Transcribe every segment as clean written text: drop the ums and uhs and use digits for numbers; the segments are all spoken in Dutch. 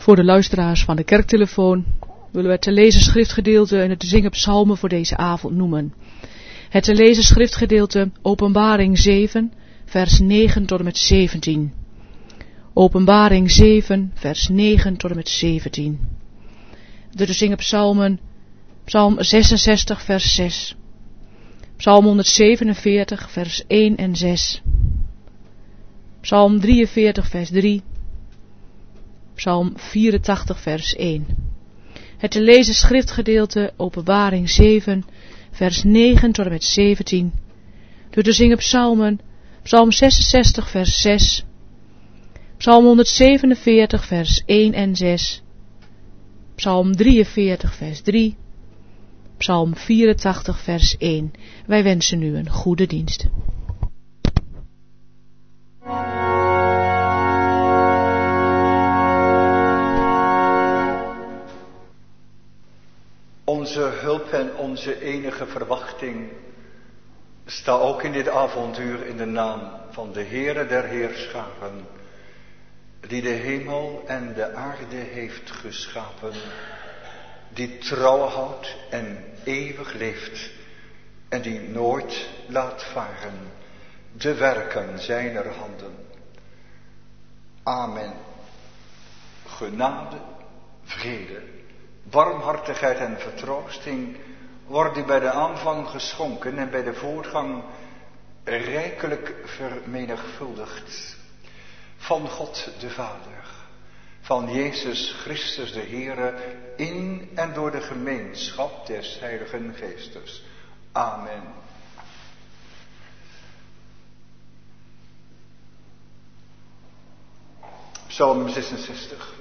Voor de luisteraars van de kerktelefoon willen we het te lezen schriftgedeelte en het te zingen psalmen voor deze avond noemen. Het te lezen schriftgedeelte Openbaring 7, vers 9 tot en met 17. Openbaring 7, vers 9 tot en met 17. De te zingen psalmen, psalm 66, vers 6. Psalm 147, vers 1 en 6. Psalm 43, vers 3. Psalm 84, vers 1. Het te lezen schriftgedeelte Openbaring 7, vers 9 tot en met 17. De te zingen psalmen, psalm 66, vers 6. Psalm 147, vers 1 en 6. Psalm 43, vers 3. Psalm 84, vers 1. Wij wensen u een goede dienst. Onze hulp en onze enige verwachting sta ook in dit avontuur in de naam van de Heere der Heerscharen, die de hemel en de aarde heeft geschapen, die trouw houdt en eeuwig leeft en die nooit laat varen de werken zijner handen. Amen. Genade, vrede, barmhartigheid en vertroosting worden bij de aanvang geschonken en bij de voortgang rijkelijk vermenigvuldigd. Van God de Vader, van Jezus Christus de Heere, in en door de gemeenschap des Heiligen Geestes. Amen. Psalm 66.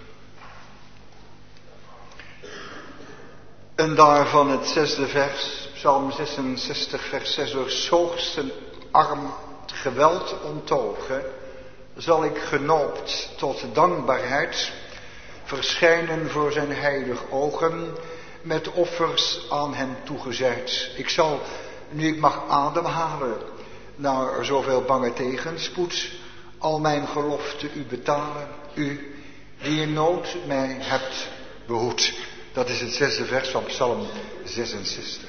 En daarvan het 6e vers, Psalm 66, vers 6. Door 's hoogsten arm geweld onttogen, zal ik genoopt tot dankbaarheid verschijnen voor zijn heilig ogen, met offers aan hem toegezeid. Ik zal, nu ik mag ademhalen, na zoveel bange tegenspoed, al mijn gelofte u betalen, u die in nood mij hebt behoed. Dat is het 6e vers van Psalm 66.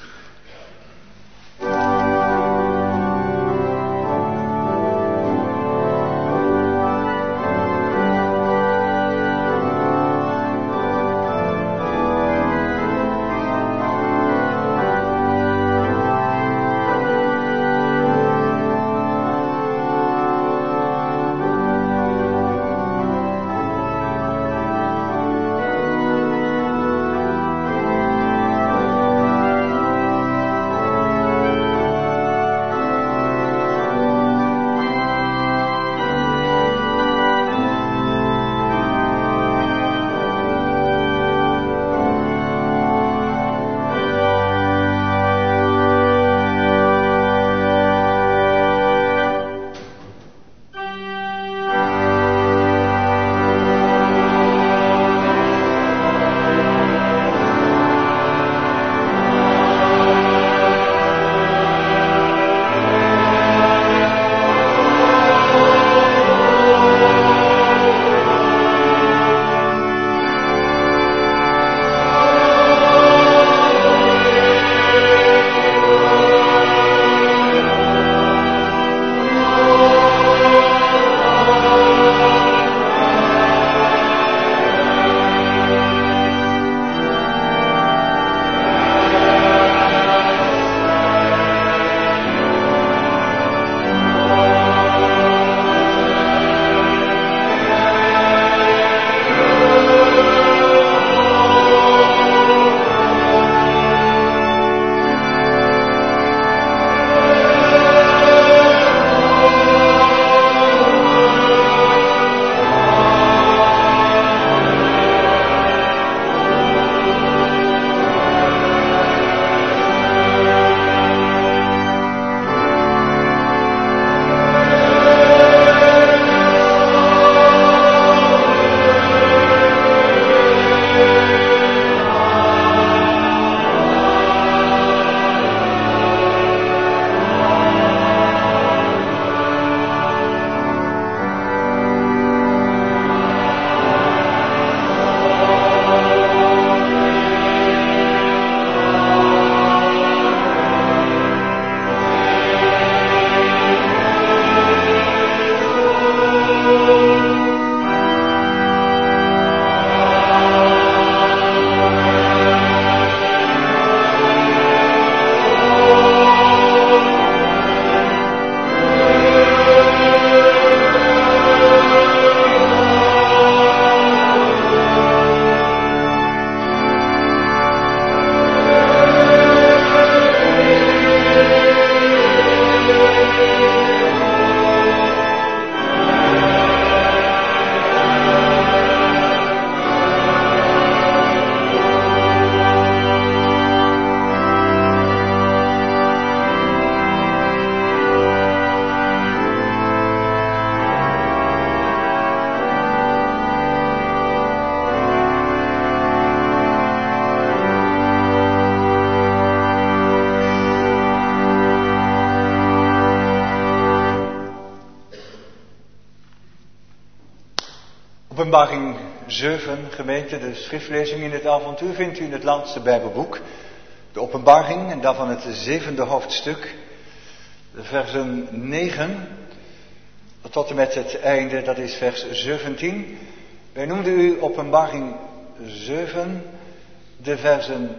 Openbaring 7, gemeente, de schriftlezing in het avontuur vindt u in het laatste Bijbelboek. De Openbaring en daarvan het 7e hoofdstuk, de versen 9 tot en met het einde, dat is vers 17. Wij noemden u Openbaring 7, de versen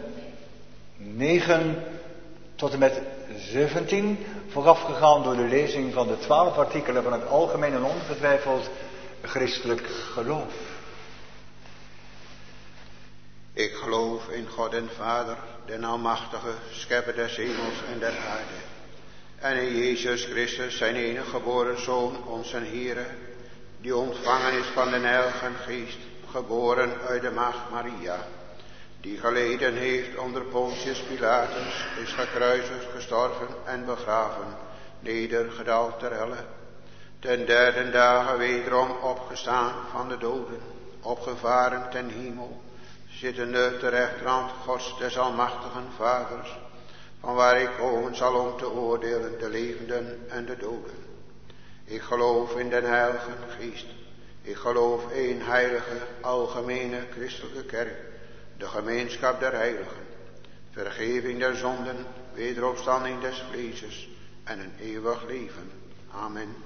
9 tot en met 17, voorafgegaan door de lezing van de 12 artikelen van het algemeen en ongetwijfeld christelijk geloof. Ik geloof in God en Vader, den Almachtige, schepper des hemels en der aarde. En in Jezus Christus, zijn enige geboren Zoon, onze Heere, die ontvangen is van den Heilige Geest, geboren uit de maagd Maria, die geleden heeft onder Pontius Pilatus, is gekruisigd, gestorven en begraven, nedergedaald ter helle, ten derde dagen wederom opgestaan van de doden, opgevaren ten hemel, zittende ter rechterhand Gods des Almachtigen Vaders, van waar ik komen zal om te oordelen de levenden en de doden. Ik geloof in den Heilige Geest. Ik geloof één heilige, algemene christelijke kerk, de gemeenschap der heiligen, vergeving der zonden, wederopstanding des vleeses en een eeuwig leven. Amen.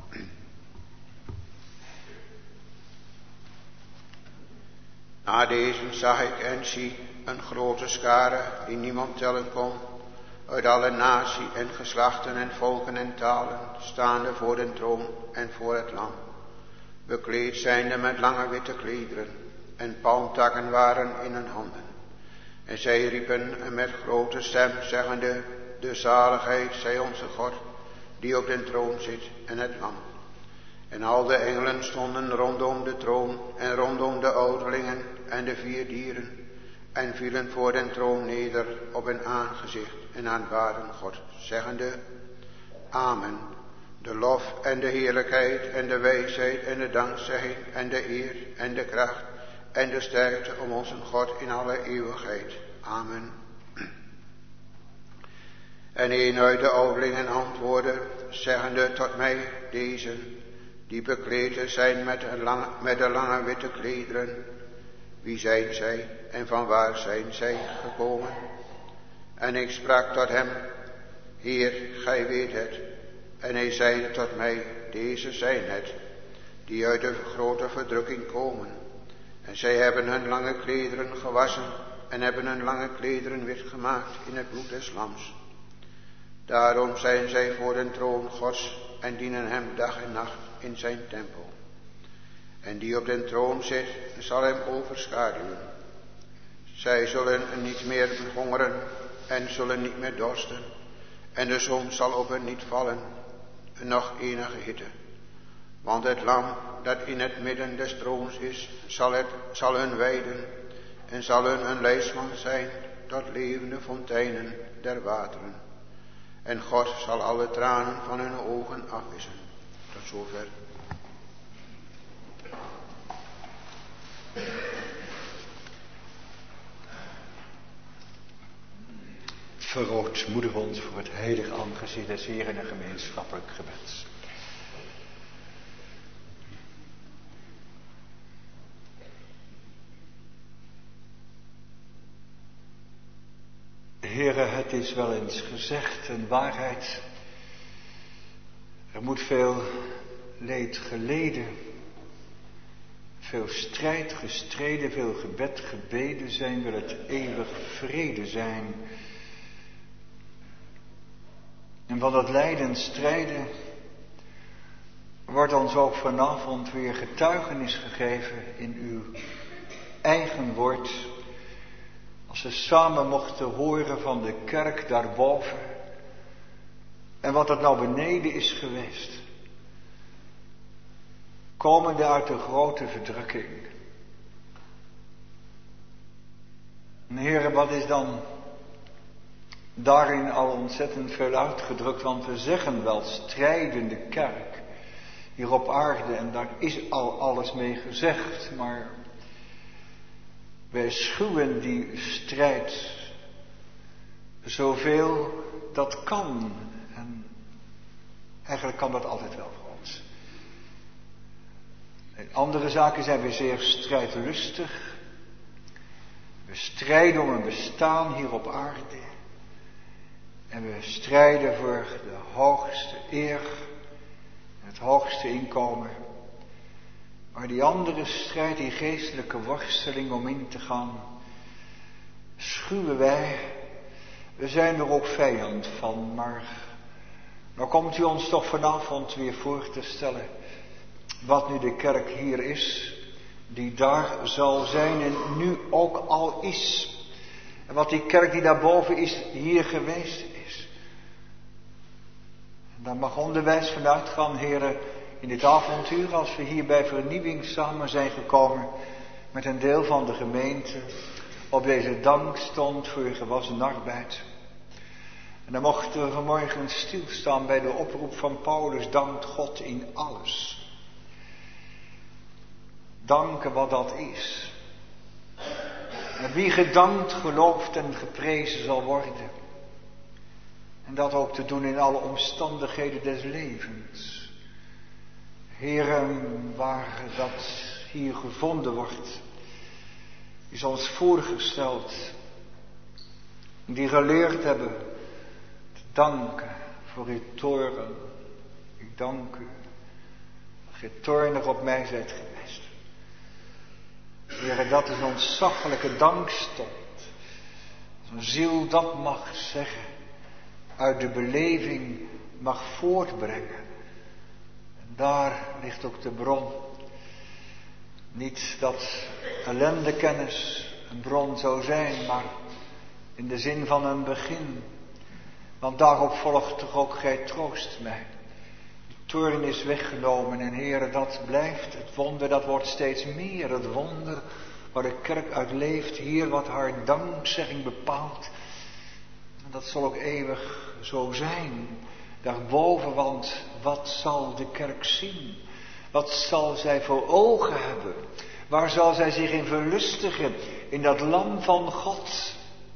Na deze zag ik en zie een grote schare die niemand tellen kon, uit alle natie en geslachten en volken en talen, staande voor den troon en voor het lam, bekleed zijnde met lange witte klederen, en palmtakken waren in hun handen. En zij riepen met grote stem, zeggende, de zaligheid zij onze God, die op den troon zit, en het lam. En al de engelen stonden rondom de troon en rondom de ouderlingen en de 4 dieren, en vielen voor den troon neder op hun aangezicht en aanbaden God, zeggende, Amen. De lof en de heerlijkheid en de wijsheid en de dankzegging en de eer en de kracht en de sterkte om onze God in alle eeuwigheid. Amen. En een uit de ouderlingen antwoordde, zeggende tot mij, deze, die bekleed zijn met de lange witte klederen, wie zijn zij en van waar zijn zij gekomen? En ik sprak tot hem, Heer, gij weet het. En hij zeide tot mij, deze zijn het, die uit de grote verdrukking komen. En zij hebben hun lange klederen gewassen en hebben hun lange klederen wit gemaakt in het bloed des lams. Daarom zijn zij voor den troon Gods en dienen hem dag en nacht in zijn tempel. En die op den troon zit, zal hem overschaduwen. Zij zullen niet meer hongeren en zullen niet meer dorsten. En de zon zal op hen niet vallen, nog enige hitte. Want het lam dat in het midden des troons is, zal hun weiden en zal hun een leidsman zijn tot levende fonteinen der wateren. En God zal alle tranen van hun ogen afwissen. Tot zover. Verootmoedig ons voor het heilig aangezicht des Heeren en gemeenschappelijk gebed. Heere, het is wel eens gezegd, een waarheid. Er moet veel leed geleden, veel strijd gestreden, veel gebed gebeden zijn, wil het eeuwig vrede zijn. En van dat lijden, strijden, wordt ons ook vanavond weer getuigenis gegeven in uw eigen woord. Als we samen mochten horen van de kerk daarboven en wat het nou beneden is geweest. Komende uit de grote verdrukking. En Heere, wat is dan daarin al ontzettend veel uitgedrukt, want we zeggen wel strijdende kerk hier op aarde en daar is al alles mee gezegd, maar wij schuwen die strijd zoveel dat kan en eigenlijk kan dat altijd wel voor ons. In andere zaken zijn we zeer strijdlustig. We strijden om een bestaan hier op aarde. En we strijden voor de hoogste eer en het hoogste inkomen. Maar die andere strijd, die geestelijke worsteling om in te gaan, schuwen wij. We zijn er ook vijand van, maar nou komt u ons toch vanavond weer voor te stellen wat nu de kerk hier is, die daar zal zijn en nu ook al is. En wat die kerk die daarboven is, hier geweest is. En daar mag onderwijs van uitgaan, heren, in dit avontuur, als we hier bij vernieuwing samen zijn gekomen met een deel van de gemeente op deze dankstond voor gewassen arbeid. En dan mochten we vanmorgen stilstaan bij de oproep van Paulus, dankt God in alles. Danken wat dat is. En wie gedankt, geloofd en geprezen zal worden. En dat ook te doen in alle omstandigheden des levens. Heren, waar dat hier gevonden wordt, is ons voorgesteld. Die geleerd hebben te danken voor uw toorn. Ik dank u dat gij toornig op mij zijt geweest. Heren, dat is een ontzaglijke dankstond. Als een ziel dat mag zeggen, uit de beleving mag voortbrengen. En daar ligt ook de bron. Niet dat ellendekennis een bron zou zijn, maar in de zin van een begin. Want daarop volgt toch ook, gij troost mij. De toorn is weggenomen en Heere, dat blijft het wonder, dat wordt steeds meer het wonder waar de kerk uit leeft, hier wat haar dankzegging bepaalt. En dat zal ook eeuwig zo zijn, daarboven, want wat zal de kerk zien? Wat zal zij voor ogen hebben? Waar zal zij zich in verlustigen? In dat lam van God.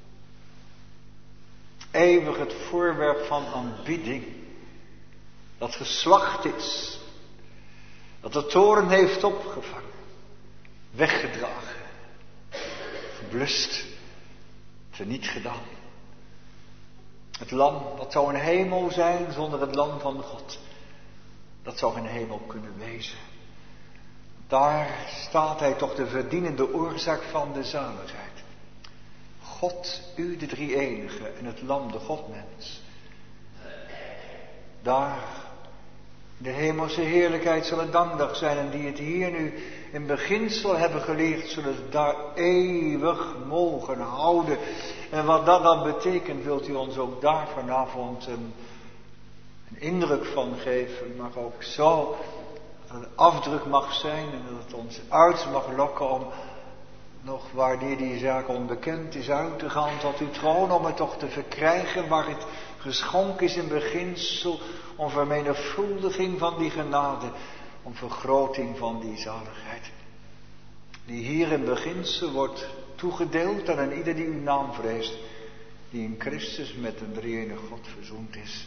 Eeuwig het voorwerp van aanbidding. Dat geslacht is. Dat de toorn heeft opgevangen. Weggedragen. Geblust. Teniet gedaan. Het lam, wat zou een hemel zijn zonder het lam van God? Dat zou geen hemel kunnen wezen. Daar staat hij toch de verdienende oorzaak van de zaligheid. God, u de drie-enige en het lam, de Godmens. Daar, in de hemelse heerlijkheid zal het dankdag zijn. En die het hier nu in beginsel hebben geleerd, zullen het daar eeuwig mogen houden. En wat dat dan betekent, wilt u ons ook daar vanavond een indruk van geven, maar ook zo dat het een afdruk mag zijn en dat het ons uit mag lokken om nog wanneer die zaak onbekend is uit te gaan tot uw troon, om het toch te verkrijgen waar het geschonken is in beginsel, om vermenigvuldiging van die genade, om vergroting van die zaligheid. Die hier in beginsel wordt toegedeeld aan een ieder die uw naam vreest, die in Christus met een drie-enige God verzoend is.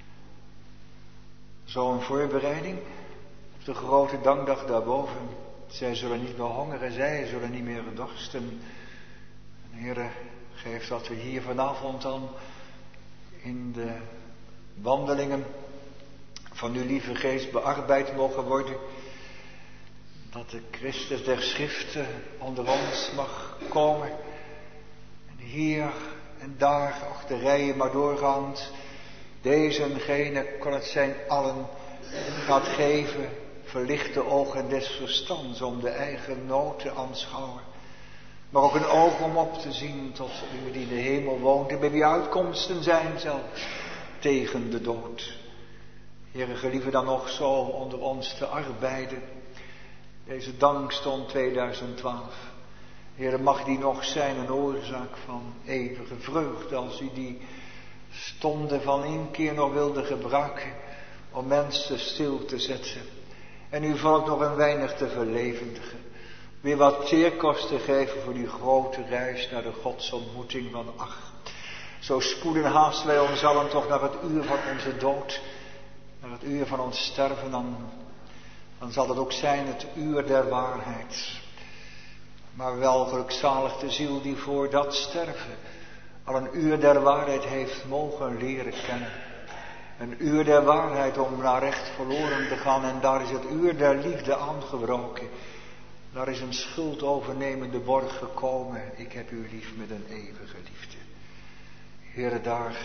Zo'n voorbereiding op de grote dankdag daarboven. Zij zullen niet meer hongeren, zij zullen niet meer dorsten. En Heere, geef dat we hier vanavond dan in de wandelingen van uw lieve geest bearbeid mogen worden. Dat de Christus der Schriften onder ons mag komen. En hier en daar, och de rijen maar doorgaand, deze en gene, kan het zijn allen, gaat geven, verlicht de ogen des verstands om de eigen nood te aanschouwen. Maar ook een oog om op te zien tot u die in de hemel woont en bij wie uitkomsten zijn zelfs tegen de dood. Heere, gelieve dan nog zo onder ons te arbeiden. Deze dankstond 2012. Heere, mag die nog zijn een oorzaak van eeuwige vreugde als u die stonden van inkeer nog wilde gebruiken om mensen stil te zetten. En uw volk nog een weinig te verlevendigen. Weer wat teerkost te geven voor die grote reis naar de godsontmoeting van zo spoeden haasten wij ons allen toch naar het uur van onze dood. Naar het uur van ons sterven. Dan dan zal het ook zijn het uur der waarheid. Maar wel gelukzalig de ziel die voor dat sterven al een uur der waarheid heeft mogen leren kennen. Een uur der waarheid om naar recht verloren te gaan. En daar is het uur der liefde aangebroken. Daar is een schuldovernemende borg gekomen. Ik heb u lief met een eeuwige liefde. Heere,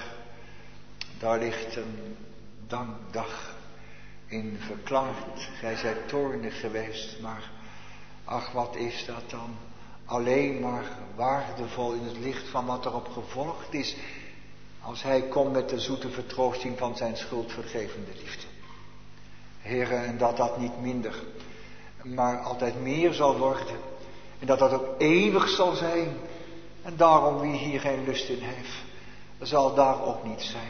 daar ligt een dankdag in verklaard. Gij zijt toornig geweest, maar ach, wat is dat dan alleen maar waardevol in het licht van wat erop gevolgd is. Als hij komt met de zoete vertroosting van zijn schuldvergevende liefde. Heere, en dat niet minder, maar altijd meer zal worden. En dat ook eeuwig zal zijn. En daarom wie hier geen lust in heeft, zal daar ook niet zijn.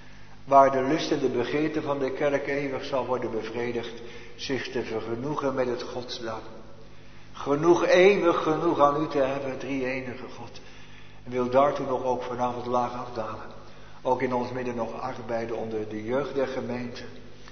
Waar de lust en de begeerte van de kerk eeuwig zal worden bevredigd, zich te vergenoegen met het godsnaam. Genoeg, eeuwig genoeg aan u te hebben, drie enige God. En wil daartoe nog ook vanavond laag afdalen. Ook in ons midden nog arbeiden onder de jeugd der gemeente.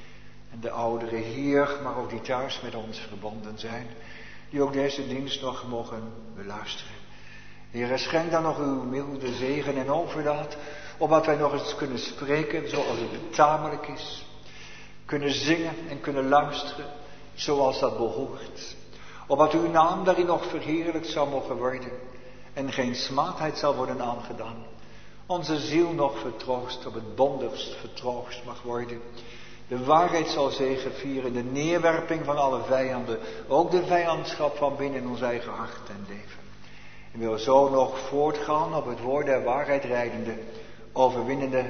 En de ouderen hier, maar ook die thuis met ons verbonden zijn. Die ook deze dienst nog mogen beluisteren. Heer, schenk dan nog uw milde zegen en overdaad. Opdat wij nog eens kunnen spreken zoals het betamelijk is. Kunnen zingen en kunnen luisteren zoals dat behoort. Opdat uw naam daarin nog verheerlijkt zou mogen worden. En geen smaadheid zal worden aangedaan. Onze ziel nog vertroost, op het bondigst vertroost mag worden. De waarheid zal zegevieren, de neerwerping van alle vijanden. Ook de vijandschap van binnen ons eigen hart en leven. En wil zo nog voortgaan op het woord der waarheid rijdende. Overwinnende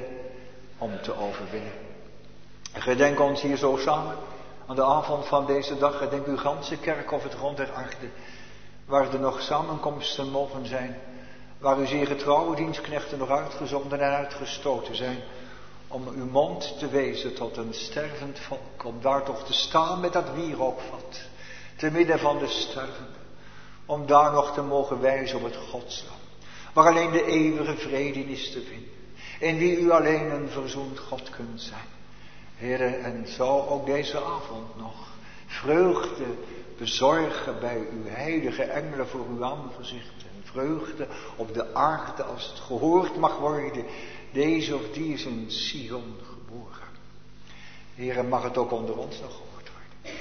om te overwinnen. En gedenk ons hier zo samen. Aan de avond van deze dag, gedenk uw ganse kerk of het grond der aarde. Waar er nog samenkomsten mogen zijn. Waar uw zeer getrouwe dienstknechten nog uitgezonden en uitgestoten zijn. Om uw mond te wezen tot een stervend volk. Om daar toch te staan met dat wierookvat. Te midden van de stervenden. Om daar nog te mogen wijzen op het godslam. Waar alleen de eeuwige vrede is te vinden. In wie u alleen een verzoend God kunt zijn. Heere, en zo ook deze avond nog. Vreugde bezorgen bij uw heilige engelen voor uw aangezicht. En vreugde op de aarde als het gehoord mag worden. Deze of die is in Sion geboren. Heere, mag het ook onder ons nog gehoord worden.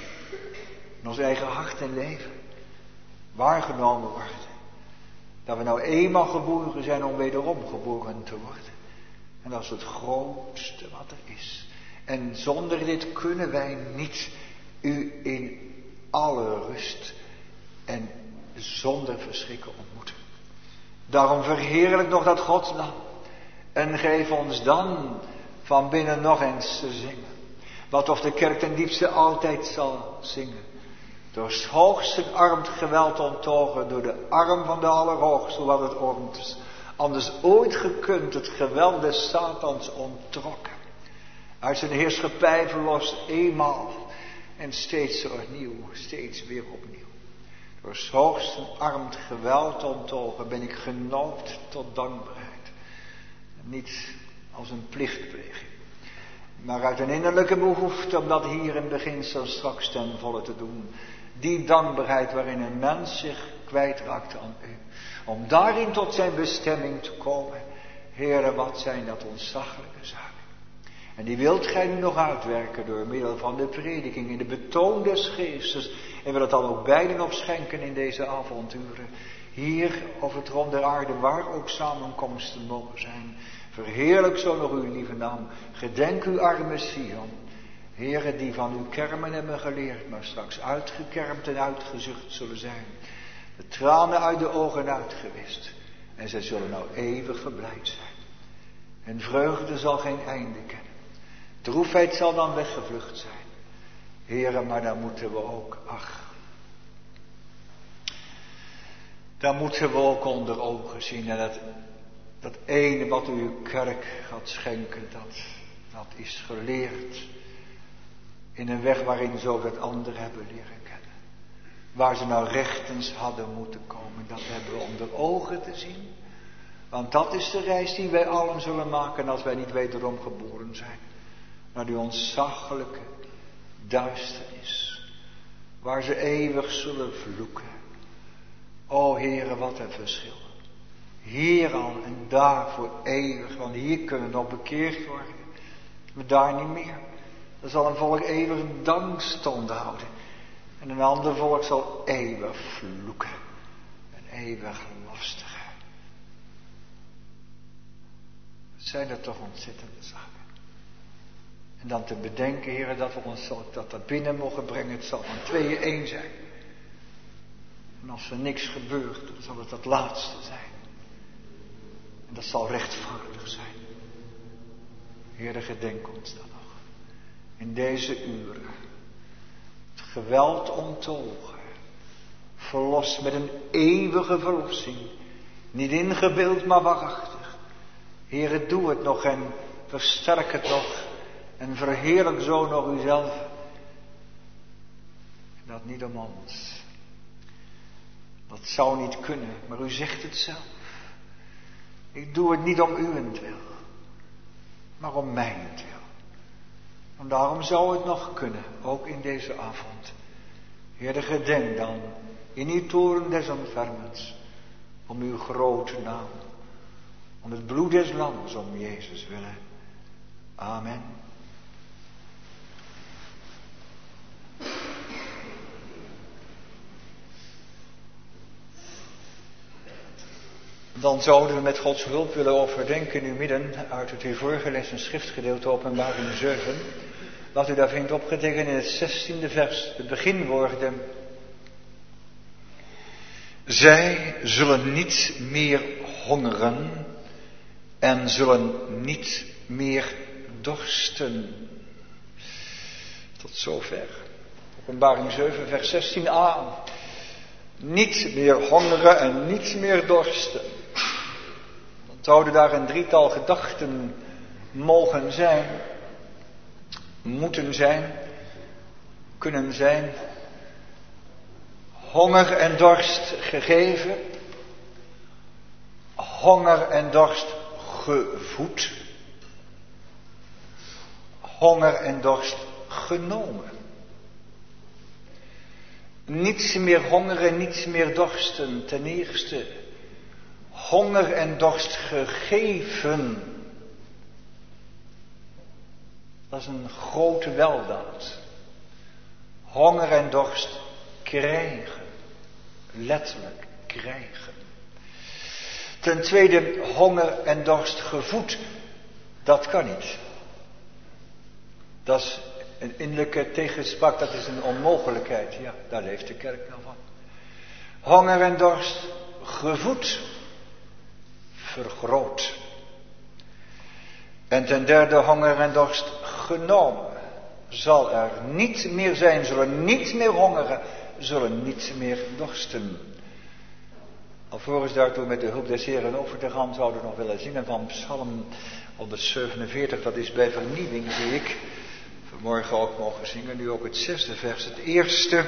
In ons eigen hart en leven. Waargenomen worden. Dat we nou eenmaal geboren zijn om wederom geboren te worden. En dat is het grootste wat er is. En zonder dit kunnen wij niet u in alle rust en zonder verschrikken ontmoeten. Daarom verheerlijk nog dat godsnaam. En geef ons dan van binnen nog eens te zingen. Wat of de kerk ten diepste altijd zal zingen. Door 's hoogsten arm geweld onttogen, door de arm van de Allerhoogste, wat het anders ooit gekund, het geweld des Satans onttrokken. Uit zijn heerschappij verlost eenmaal en steeds opnieuw, steeds weer opnieuw. Door 's hoogsten arm geweld onttogen ben ik genoopt tot dankbaarheid. Niet als een plichtpleging, maar uit een innerlijke behoefte om dat hier in beginsel straks ten volle te doen. Die dankbaarheid waarin een mens zich kwijtraakt aan u. Om daarin tot zijn bestemming te komen. Heere, wat zijn dat ontzaglijke zaken. En die wilt gij nu nog uitwerken door middel van de prediking in de betoon des geestes. En wil het dan ook beiden nog schenken in deze avonturen. Hier op het rond der aarde waar ook samenkomsten mogen zijn. Verheerlijk zo nog uw lieve naam. Gedenk uw arme Sion. Heren die van uw kermen hebben geleerd, maar straks uitgekermd en uitgezucht zullen zijn. De tranen uit de ogen uitgewist. En zij zullen nou eeuwig verblijd zijn. En vreugde zal geen einde kennen. Droefheid zal dan weggevlucht zijn. Heren, maar dan moeten we ook, dan moeten we ook onder ogen zien. En dat ene wat u uw kerk gaat schenken, dat is geleerd. In een weg waarin ze ook het andere hebben leren kennen. Waar ze nou rechtens hadden moeten komen. Dat hebben we onder ogen te zien. Want dat is de reis die wij allen zullen maken als wij niet wederom geboren zijn. Naar die ontzaglijke duisternis. waar ze eeuwig zullen vloeken. O Heere, wat een verschil. Hier al en daar voor eeuwig, want hier kunnen we nog bekeerd worden. Maar daar niet meer. Dan zal een volk eeuwig dankstand houden. En een ander volk zal eeuwig vloeken. En eeuwig lastigen. Het zijn er toch ontzettende zaken. En dan te bedenken, Heer, dat we ons dat binnen mogen brengen. Het zal van 2-1 zijn. En als er niks gebeurt, dan zal het dat laatste zijn. En dat zal rechtvaardig zijn. Heer, gedenk ons dan nog. In deze uren. Het geweld onttogen. Verlost met een eeuwige verlossing. Niet ingebeeld, maar waarachtig. Heere, doe het nog en versterk het nog. En verheerlijk zo nog uzelf. En dat niet om ons. Dat zou niet kunnen, maar u zegt het zelf. Ik doe het niet om uwentwil, maar om mijnentwil. En daarom zou het nog kunnen, ook in deze avond. Heere, gedenk dan in uw toren des ontfermens, om uw grote naam, om het bloed des lams, om Jezus willen. Amen. Dan zouden we met Gods hulp willen overdenken in uw midden uit het u voorgelezen schriftgedeelte Openbaring 7. Wat u daar vindt opgetekend in het 16e vers, de beginwoorden. Zij zullen niet meer hongeren en zullen niet meer dorsten. Tot zover. Openbaring 7 vers 16a. Niet meer hongeren en niet meer dorsten. Dan zouden daar een drietal gedachten mogen zijn, moeten zijn, kunnen zijn. Honger en dorst gegeven. Honger en dorst gevoed. Honger en dorst genomen. Niets meer hongeren, niets meer dorsten. Ten eerste, honger en dorst gegeven. Dat is een grote weldaad. Honger en dorst krijgen. Letterlijk krijgen. Ten tweede, honger en dorst gevoed. Dat kan niet. Dat is een innerlijke tegenspraak, dat is een onmogelijkheid. Ja, daar leeft de kerk nou van. Honger en dorst gevoed. Vergroot. En ten derde, honger en dorst genomen. Zal er niet meer zijn, zullen niet meer hongeren, zullen niet meer dorsten. Alvorens daartoe met de hulp des Heren over te gaan, zouden we nog willen zingen van Psalm 147. Dat is bij vernieuwing, zie ik. Vanmorgen ook mogen zingen, nu ook het 6e vers, het eerste.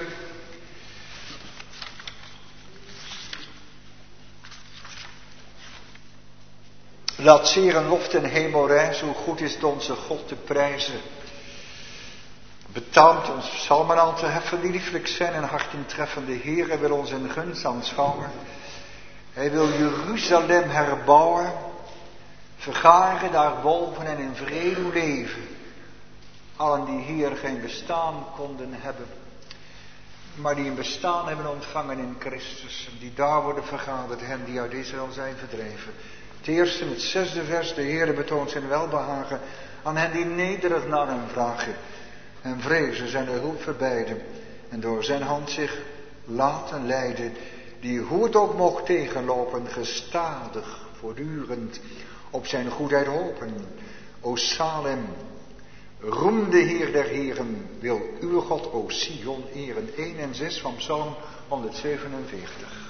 Laat zeer en lof ten hemel rijzen, hoe goed is het onze God te prijzen. Betaamt ons psalmen aan te heffen, die lieflijk zijn en harten treffen. De Heere wil ons in gunst aanschouwen. Hij wil Jeruzalem herbouwen, vergaren daarboven en in vrede leven. Allen die hier geen bestaan konden hebben, maar die een bestaan hebben ontvangen in Christus. Die daar worden vergaderd, hen die uit Israël zijn verdreven. Het eerste, het 6e vers, de Heere betoont zijn welbehagen aan hen die nederig naar hem vragen. En vrezen zijn de hulp verbijden en door zijn hand zich laten leiden. Die hoe het ook mocht tegenlopen, gestadig, voortdurend op zijn goedheid hopen. O Salem, roem de Heer der Heren, wil uw God, o Sion, eren. 1 en 6 van Psalm 147.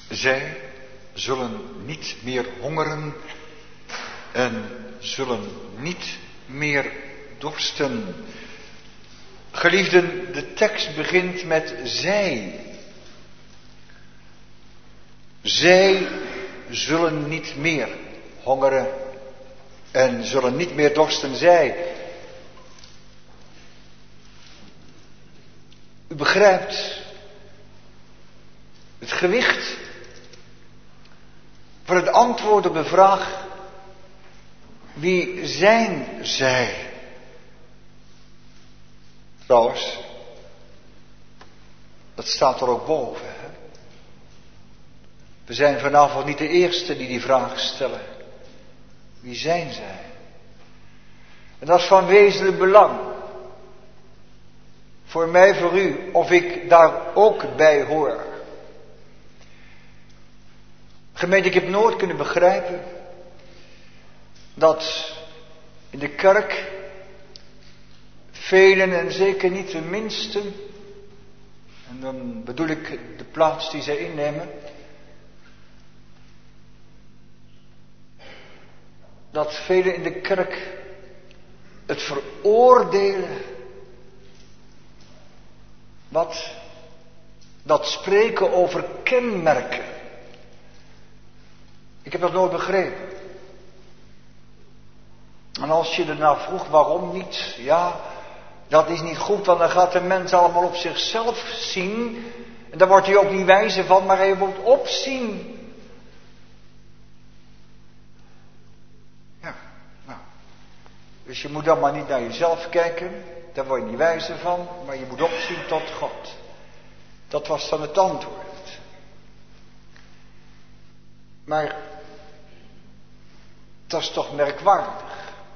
Zij zullen niet meer hongeren en zullen niet meer dorsten. Geliefden, de tekst begint met zij. Zij zullen niet meer hongeren en zullen niet meer dorsten. Zij. U begrijpt het gewicht van het antwoord op de vraag: wie zijn zij? Trouwens, dat staat er ook boven. Hè? We zijn vanavond niet de eerste die vraag stellen. Wie zijn zij? En dat is van wezenlijk belang. Voor mij, voor u, of ik daar ook bij hoor. Gemeente, ik heb nooit kunnen begrijpen dat in de kerk velen, en zeker niet de minsten, en dan bedoel ik de plaats die zij innemen, dat velen in de kerk het veroordelen, wat dat spreken over kenmerken. Ik heb dat nooit begrepen. En als je ernaar vroeg waarom niet, ja, dat is niet goed, want dan gaat de mens allemaal op zichzelf zien. En daar wordt hij ook niet wijzer van, maar hij moet opzien. Ja, nou. Dus je moet dan maar niet naar jezelf kijken, daar word je niet wijzer van, maar je moet opzien tot God. Dat was dan het antwoord. Maar dat is toch merkwaardig.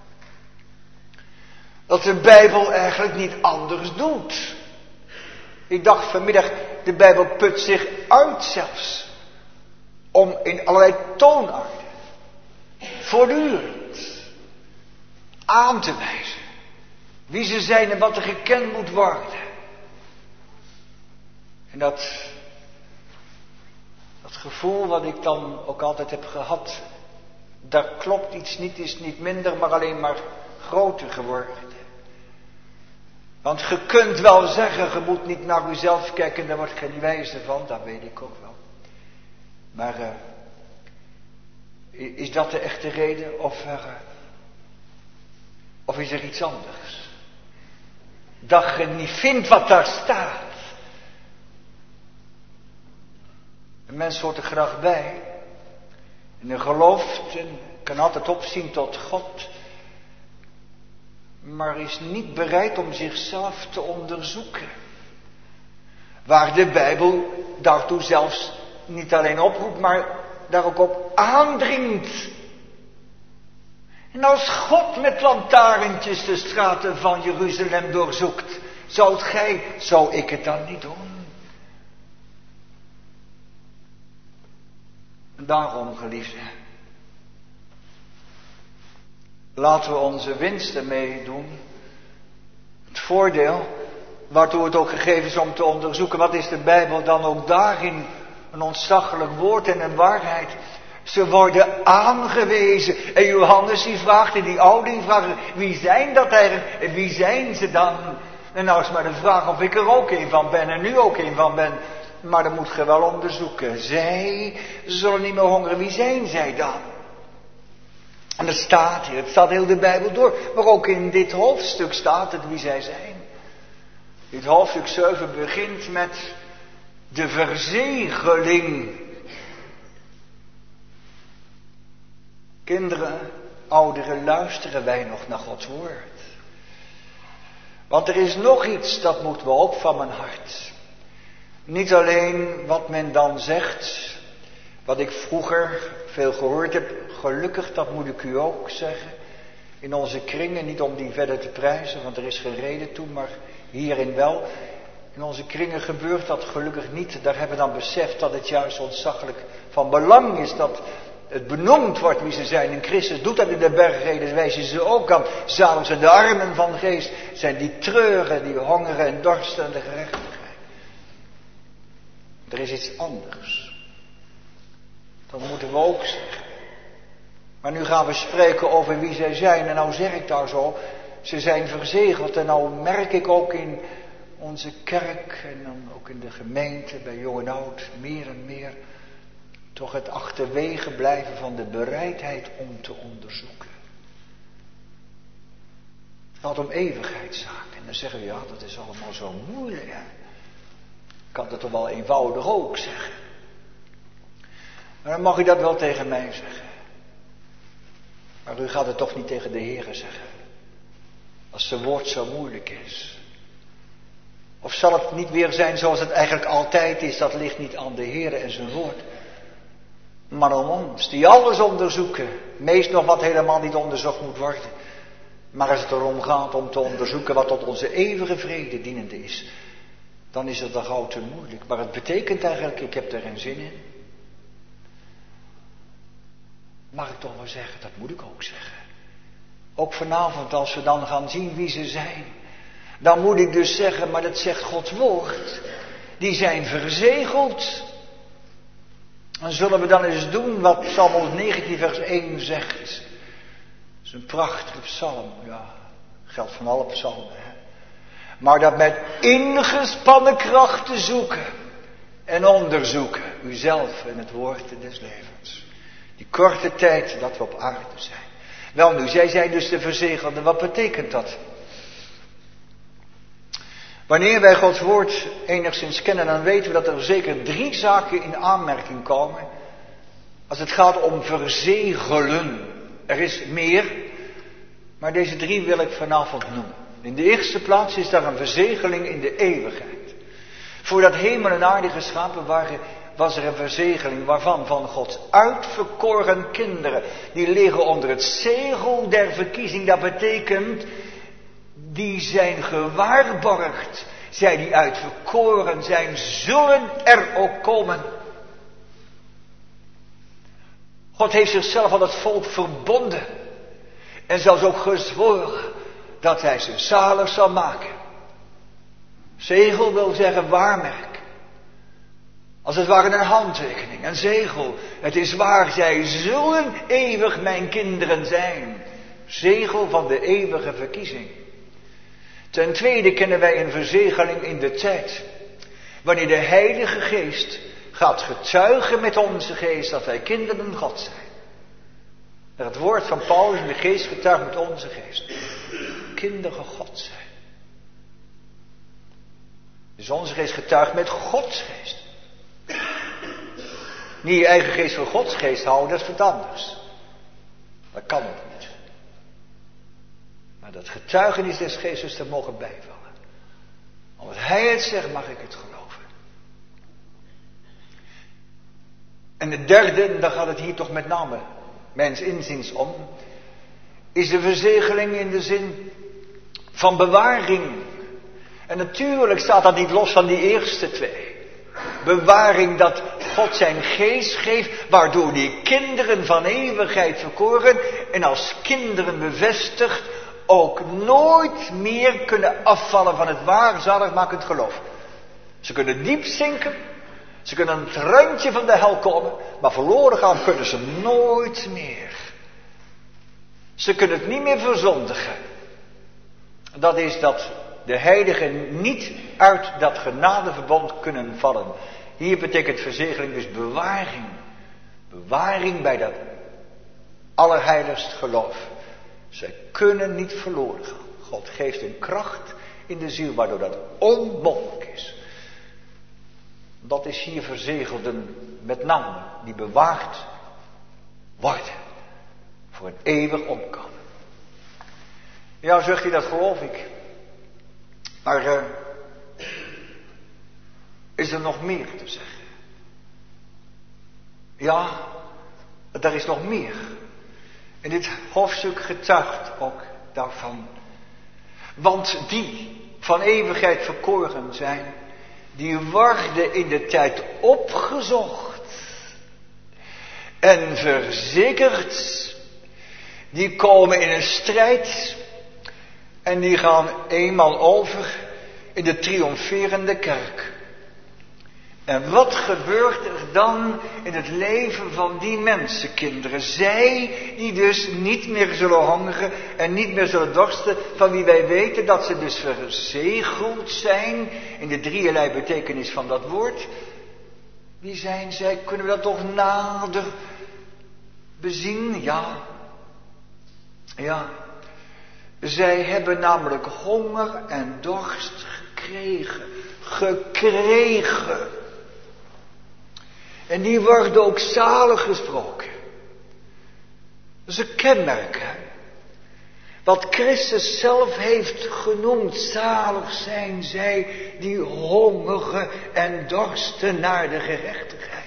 Dat de Bijbel eigenlijk niet anders doet. Ik dacht vanmiddag, de Bijbel put zich uit zelfs. Om in allerlei toonaarden, voortdurend, aan te wijzen. Wie ze zijn en wat er gekend moet worden. En dat gevoel wat ik dan ook altijd heb gehad. Daar klopt iets niet, is niet minder, maar alleen maar groter geworden. Want je kunt wel zeggen, je moet niet naar uzelf kijken, daar word je niet wijzer van, dat weet ik ook wel. Maar is dat de echte reden of is er iets anders? Dat je niet vindt wat daar staat. Een mens hoort er graag bij. En hij gelooft en kan altijd opzien tot God. Maar is niet bereid om zichzelf te onderzoeken. Waar de Bijbel daartoe zelfs niet alleen oproept, maar daar ook op aandringt. En als God met lantaarntjes de straten van Jeruzalem doorzoekt, zou ik het dan niet doen? En daarom, geliefde, laten we onze winst ermee doen. Het voordeel, waartoe het ook gegeven is om te onderzoeken, wat is de Bijbel dan ook daarin een ontzaglijk woord en een waarheid. Ze worden aangewezen. En Johannes die vraagt, en die ouding vraagt, wie zijn dat eigenlijk? En wie zijn ze dan? En nou is maar de vraag of ik er ook een van ben en nu ook een van ben. Maar dan moet je wel onderzoeken. Zij zullen niet meer hongeren. Wie zijn zij dan? En dat staat hier. Het staat heel de Bijbel door. Maar ook in dit hoofdstuk staat het wie zij zijn. Dit hoofdstuk 7 begint met de verzegeling. Kinderen, ouderen, luisteren wij nog naar Gods woord. Want er is nog iets, dat moet me ook van mijn hart. Niet alleen wat men dan zegt, wat ik vroeger veel gehoord heb, gelukkig, dat moet ik u ook zeggen, in onze kringen, niet om die verder te prijzen, want er is geen reden toe, maar hierin wel. In onze kringen gebeurt dat gelukkig niet. Daar hebben we dan beseft dat het juist ontzaglijk van belang is dat het benoemd wordt wie ze zijn. En Christus doet dat in de bergreden, wijs je ze ook aan. Zalig zijn de armen van geest, zijn die treuren, die hongeren en dorsten en de gerechtigheid. Er is iets anders. Dat moeten we ook zeggen. Maar nu gaan we spreken over wie zij zijn. En nou zeg ik daar zo, ze zijn verzegeld. En nou merk ik ook in onze kerk en dan ook in de gemeente, bij jong en oud, meer en meer, toch het achterwege blijven van de bereidheid om te onderzoeken. Het gaat om eeuwigheidszaken. En dan zeggen we, ja, dat is allemaal zo moeilijk. Hè? Ik kan het toch wel eenvoudig ook zeggen. Maar dan mag u dat wel tegen mij zeggen. Maar u gaat het toch niet tegen de Heere zeggen. Als zijn woord zo moeilijk is. Of zal het niet weer zijn zoals het eigenlijk altijd is. Dat ligt niet aan de Heere en zijn woord. Maar aan ons, die alles onderzoeken. Meest nog wat helemaal niet onderzocht moet worden. Maar als het erom gaat om te onderzoeken wat tot onze eeuwige vrede dienend is. Dan is het toch gauw te moeilijk. Maar het betekent eigenlijk, ik heb er geen zin in. Mag ik toch wel zeggen, dat moet ik ook zeggen. Ook vanavond als we dan gaan zien wie ze zijn. Dan moet ik dus zeggen, maar dat zegt Gods woord. Die zijn verzegeld. Dan zullen we dan eens doen wat Psalm 19 vers 1 zegt. Dat is een prachtige psalm. Ja, geldt van alle psalmen. Hè? Maar dat met ingespannen kracht te zoeken. En onderzoeken. Uzelf en het woord des levens. Die korte tijd dat we op aarde zijn. Wel nu, zij zijn dus de verzegelden. Wat betekent dat? Wanneer wij Gods woord enigszins kennen, dan weten we dat er zeker 3 zaken in aanmerking komen. Als het gaat om verzegelen. Er is meer, maar deze 3 wil ik vanavond noemen. In de eerste plaats is daar een verzegeling in de eeuwigheid. Voordat hemel en aarde geschapen waren, was er een verzegeling waarvan? Van Gods uitverkoren kinderen. Die liggen onder het zegel der verkiezing. Dat betekent, die zijn gewaarborgd. Zij die uitverkoren zijn, zullen er ook komen. God heeft zichzelf aan het volk verbonden. En zelfs ook gezworen dat hij ze zalig zal maken. Zegel wil zeggen waarmerk. Als het ware een handtekening, een zegel. Het is waar, zij zullen eeuwig mijn kinderen zijn. Zegel van de eeuwige verkiezing. Ten tweede kennen wij een verzegeling in de tijd. Wanneer de Heilige Geest gaat getuigen met onze geest dat wij kinderen God zijn. Dat het woord van Paulus, de geest getuigt met onze geest. Kinderen God zijn. Dus onze geest getuigt met Gods geest. Niet je eigen geest voor Gods geest houden, dat is wat anders. Dat kan ook niet. Maar dat getuigenis des geestes te mogen bijvallen. Omdat hij het zegt, mag ik het geloven. En de derde, en daar gaat het hier toch met name mijns inziens om, is de verzegeling in de zin van bewaring. En natuurlijk staat dat niet los van die eerste 2. Bewaring dat God zijn geest geeft, waardoor die kinderen van eeuwigheid verkoren en als kinderen bevestigd ook nooit meer kunnen afvallen van het waar zaligmakend geloof. Ze kunnen diep zinken, ze kunnen aan het randje van de hel komen, maar verloren gaan kunnen ze nooit meer. Ze kunnen het niet meer verzondigen. Dat is dat de heiligen niet uit dat genadeverbond kunnen vallen. Hier betekent verzegeling dus bewaring. Bewaring bij dat allerheiligst geloof. Zij kunnen niet verloren gaan. God geeft een kracht in de ziel waardoor dat onmogelijk is. Dat is hier verzegelden met name die bewaard worden. Voor een eeuwig omkomen. Ja, zegt hij, dat geloof ik. Maar is er nog meer te zeggen? Ja, er is nog meer. En dit hoofdstuk getuigt ook daarvan. Want die van eeuwigheid verkoren zijn, die worden in de tijd opgezocht en verzekerd. Die komen in een strijd en die gaan eenmaal over in de triomferende kerk. En wat gebeurt er dan in het leven van die mensenkinderen? Zij die dus niet meer zullen hongeren en niet meer zullen dorsten, van wie wij weten dat ze dus verzegeld zijn in de drieërlei betekenis van dat woord. Wie zijn zij? Kunnen we dat toch nader bezien? Ja. Zij hebben namelijk honger en dorst gekregen. En die worden ook zalig gesproken. Dat is een kenmerk, hè? Wat Christus zelf heeft genoemd, zalig zijn zij die hongeren en dorsten naar de gerechtigheid.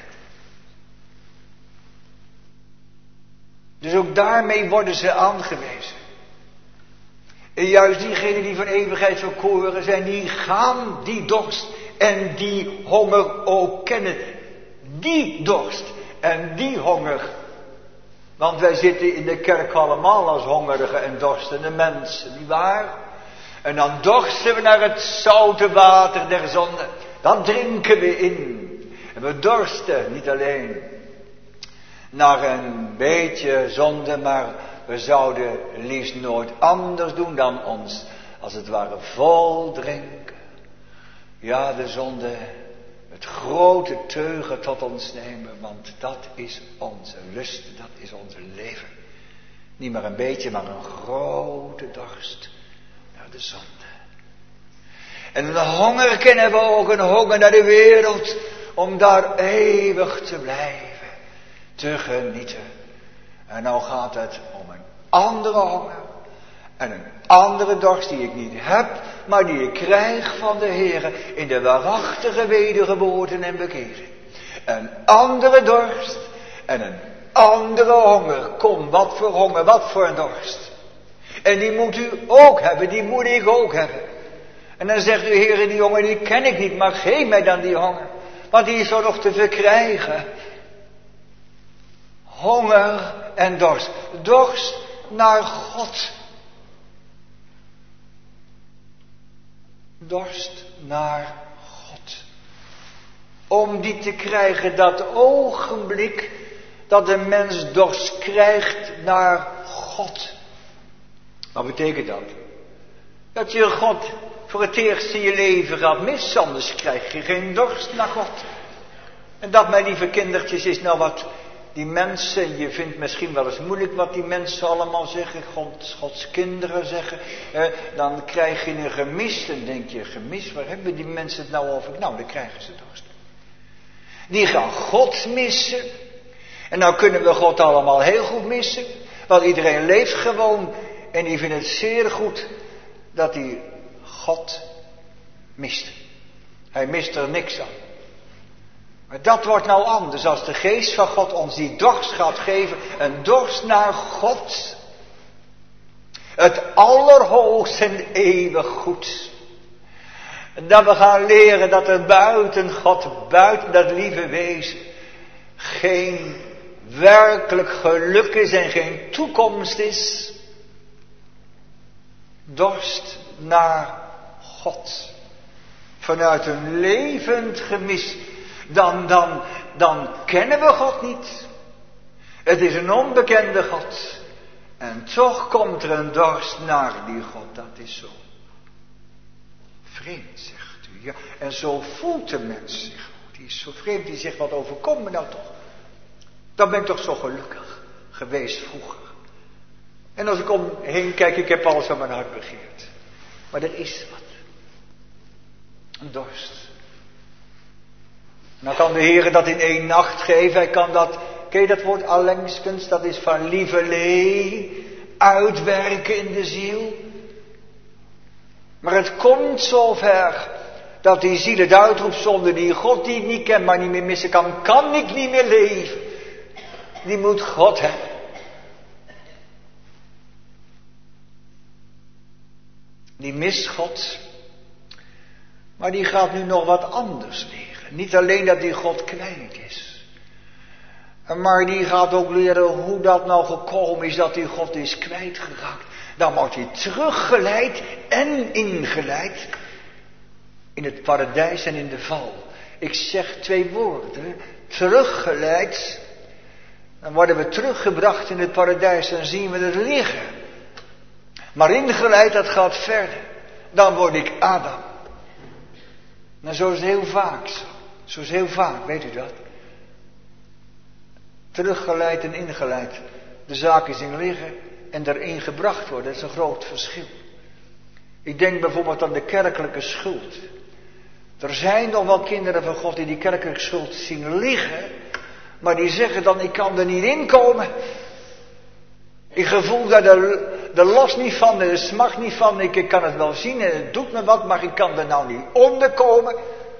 Dus ook daarmee worden ze aangewezen. En juist diegenen die van eeuwigheid verkoren zijn, die gaan die dorst en die honger ook kennen. Die dorst en die honger. Want wij zitten in de kerk allemaal als hongerige en dorstende mensen, nietwaar? En dan dorsten we naar het zoute water der zonde. Dan drinken we in. En we dorsten niet alleen naar een beetje zonde, maar we zouden liefst nooit anders doen dan ons, als het ware, vol drinken. Ja, de zonde, het grote teugen tot ons nemen, want dat is onze lust, dat is onze leven. Niet maar een beetje, maar een grote dorst naar de zonde. En een honger kennen we ook, een honger naar de wereld, om daar eeuwig te blijven, te genieten. En nou gaat het om een andere honger en een andere dorst die ik niet heb, maar die ik krijg van de Heere in de waarachtige wedergeboorte en bekering. Een andere dorst en een andere honger. Kom, wat voor honger, wat voor een dorst. En die moet u ook hebben, die moet ik ook hebben. En dan zegt u, Heere, die honger die ken ik niet, maar geef mij dan die honger. Want die is zo nog te verkrijgen. Honger en dorst. Dorst naar God. Dorst naar God. Om die te krijgen, dat ogenblik dat de mens dorst krijgt naar God. Wat betekent dat? Dat je God voor het eerst in je leven gaat missen, anders krijg je geen dorst naar God. En dat, mijn lieve kindertjes, is nou wat die mensen, je vindt misschien wel eens moeilijk wat die mensen allemaal zeggen, Gods kinderen zeggen, dan krijg je een gemis, dan denk je, gemis, waar hebben die mensen het nou over? Nou, dan krijgen ze dorst. Die gaan God missen. En nou kunnen we God allemaal heel goed missen, want iedereen leeft gewoon en die vindt het zeer goed dat hij God mist. Hij mist er niks aan. Maar dat wordt nou anders als de geest van God ons die dorst gaat geven. Een dorst naar God. Het allerhoogste en eeuwig goed. En dat we gaan leren dat er buiten God, buiten dat lieve wezen, geen werkelijk geluk is en geen toekomst is. Dorst naar God. Vanuit een levend gemis. Dan kennen we God niet. Het is een onbekende God. En toch komt er een dorst naar die God. Dat is zo vreemd, zegt u. Ja, en zo voelt de mens zich. Die is zo vreemd, die zegt, wat overkomt me nou toch? Dan ben ik toch zo gelukkig geweest vroeger. En als ik omheen kijk, ik heb alles aan mijn hart begeerd. Maar er is wat. Een dorst. Nou kan de Heer dat in 1 nacht geven. Hij kan dat, ken je dat woord allengskens? Dat is van lieverlee, uitwerken in de ziel. Maar het komt zover dat die ziel het uitroept zonder die God die ik niet ken, maar niet meer missen kan ik niet meer leven. Die moet God hebben. Die mist God. Maar die gaat nu nog wat anders leren. Niet alleen dat die God kwijt is. Maar die gaat ook leren hoe dat nou gekomen is dat die God is kwijtgeraakt. Dan wordt hij teruggeleid en ingeleid in het paradijs en in de val. Ik zeg 2 woorden. Teruggeleid. Dan worden we teruggebracht in het paradijs. Dan zien we het liggen. Maar ingeleid, dat gaat verder. Dan word ik Adam. Nou, zo is het heel vaak zo. Zo is het heel vaak, weet u dat? Teruggeleid en ingeleid. De zaak is in liggen en erin gebracht worden. Dat is een groot verschil. Ik denk bijvoorbeeld aan de kerkelijke schuld. Er zijn nog wel kinderen van God die kerkelijke schuld zien liggen. Maar die zeggen dan, ik kan er niet in komen. Ik gevoel daar de last niet van, de smacht niet van. Ik kan het wel zien en het doet me wat, maar ik kan er nou niet onder komen.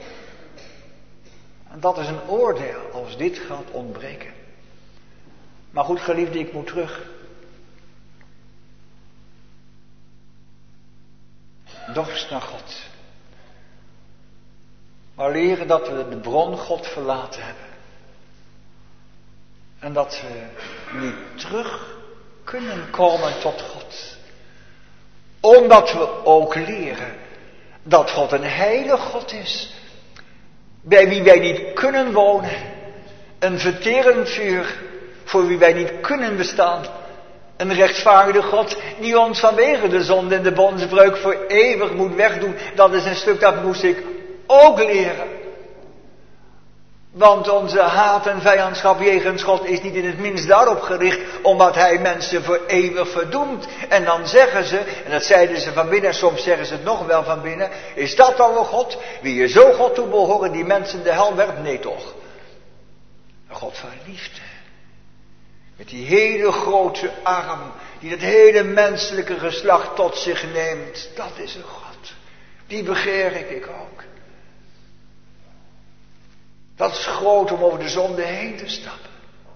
En dat is een oordeel als dit gaat ontbreken. Maar goed, geliefde, ik moet terug. Dorst naar God. Maar leren dat we de bron God verlaten hebben. En dat we niet terug kunnen komen tot God. Omdat we ook leren dat God een heilige God is. Bij wie wij niet kunnen wonen. Een verterend vuur. Voor wie wij niet kunnen bestaan. Een rechtvaardige God die ons vanwege de zonde en de bondsbreuk voor eeuwig moet wegdoen. Dat is een stuk dat moest ik ook leren. Want onze haat en vijandschap jegens God is niet in het minst daarop gericht, omdat hij mensen voor eeuwig verdoemt. En dan zeggen ze, en dat zeiden ze van binnen, soms zeggen ze het nog wel van binnen, is dat dan wel God? Wie je zo God toe behoren, die mensen de hel werpt? Nee toch. Een God van liefde. Met die hele grote arm, die het hele menselijke geslacht tot zich neemt. Dat is een God. Die begeer ik ook. Dat is groot om over de zonde heen te stappen.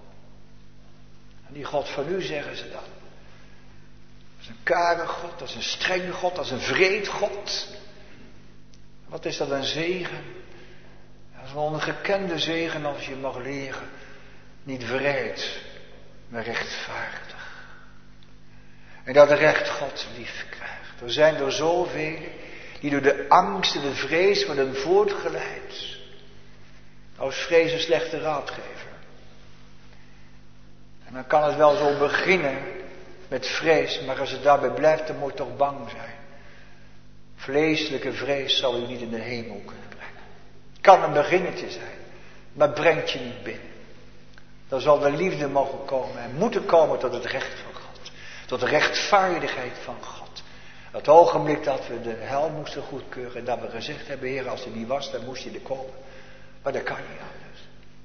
En die God van u, zeggen ze dan. Dat is een kare God, dat is een strenge God, dat is een wreed God. Wat is dat een zegen? Dat is een ongekende zegen als je mag leren. Niet wreed, maar rechtvaardig. En dat recht God lief krijgt. Er zijn er zoveel die door de angst en de vrees worden voortgeleid. Als vrees een slechte raadgever. En dan kan het wel zo beginnen met vrees, maar als het daarbij blijft, dan moet je toch bang zijn. Vleeselijke vrees zal u niet in de hemel kunnen brengen. Het kan een beginnetje zijn, maar het brengt je niet binnen. Dan zal de liefde mogen komen en moeten komen tot het recht van God. Tot de rechtvaardigheid van God. Het ogenblik dat we de hel moesten goedkeuren en dat we gezegd hebben, Heer, als er niet was, dan moest je er komen. Maar dat kan niet anders.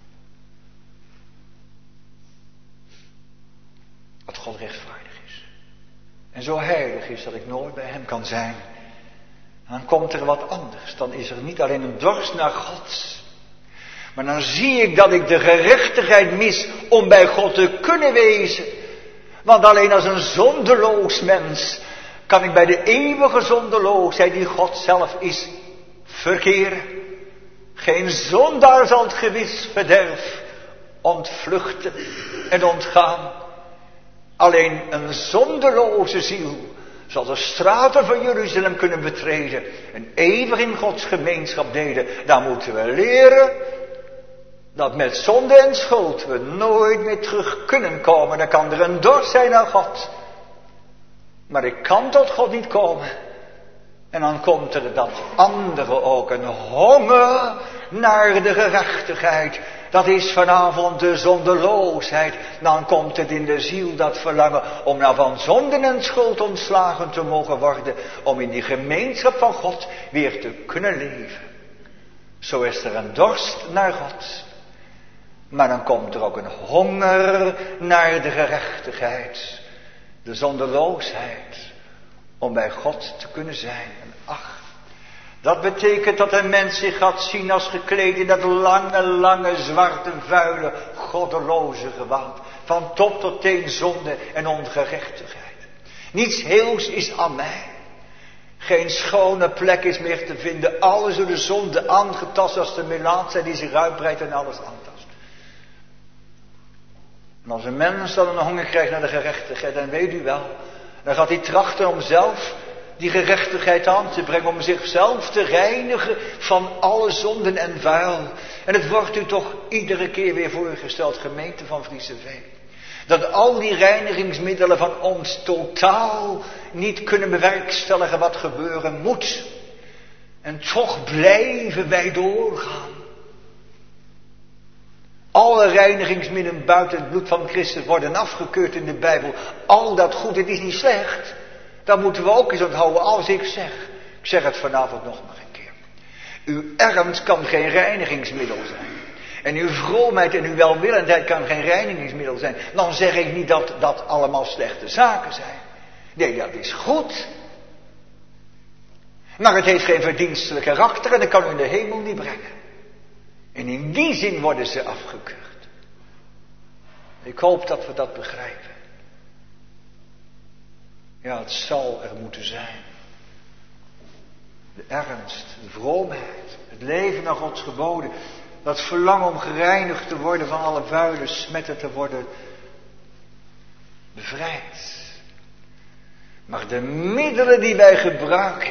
Dat God rechtvaardig is. En zo heilig is dat ik nooit bij hem kan zijn. Dan komt er wat anders. Dan is er niet alleen een dorst naar God. Maar dan zie ik dat ik de gerechtigheid mis om bij God te kunnen wezen. Want alleen als een zondeloos mens kan ik bij de eeuwige zondeloosheid die God zelf is verkeren. Geen zondaar zal het gewis verderf ontvluchten en ontgaan. Alleen een zondeloze ziel zal de straten van Jeruzalem kunnen betreden en eeuwig in Gods gemeenschap delen. Dan moeten we leren dat met zonde en schuld we nooit meer terug kunnen komen. Dan kan er een dorst zijn naar God. Maar ik kan tot God niet komen. En dan komt er dat andere ook, een honger naar de gerechtigheid. Dat is vanavond de zondeloosheid. Dan komt het in de ziel dat verlangen om nou van zonde en schuld ontslagen te mogen worden. Om in die gemeenschap van God weer te kunnen leven. Zo is er een dorst naar God. Maar dan komt er ook een honger naar de gerechtigheid. De zondeloosheid. Om bij God te kunnen zijn. En ach, dat betekent dat een mens zich gaat zien als gekleed in dat lange, zwarte, vuile, goddeloze gewaad. Van top tot teen zonde en ongerechtigheid. Niets heels is aan mij. Geen schone plek is meer te vinden. Alles door de zonde aangetast als de melaatse die zich uitbreidt en alles aantast. En als een mens dan een honger krijgt naar de gerechtigheid, dan weet u wel, dan gaat hij trachten om zelf die gerechtigheid aan te brengen, om zichzelf te reinigen van alle zonden en vuil. En het wordt u toch iedere keer weer voorgesteld, gemeente van Vriesseveen, dat al die reinigingsmiddelen van ons totaal niet kunnen bewerkstelligen wat gebeuren moet. En toch blijven wij doorgaan. Alle reinigingsmiddelen buiten het bloed van Christus worden afgekeurd in de Bijbel. Al dat goed, het is niet slecht. Dat moeten we ook eens onthouden als ik zeg het vanavond nog maar een keer. Uw ernst kan geen reinigingsmiddel zijn. En uw vroomheid en uw welwillendheid kan geen reinigingsmiddel zijn. Dan zeg ik niet dat dat allemaal slechte zaken zijn. Nee, dat is goed. Maar het heeft geen verdienstelijk karakter en dat kan u in de hemel niet brengen. En in die zin worden ze afgekeurd. Ik hoop dat we dat begrijpen. Ja, het zal er moeten zijn. De ernst, de vroomheid, het leven naar Gods geboden. Dat verlangen om gereinigd te worden van alle vuile smetten, te worden bevrijd. Maar de middelen die wij gebruiken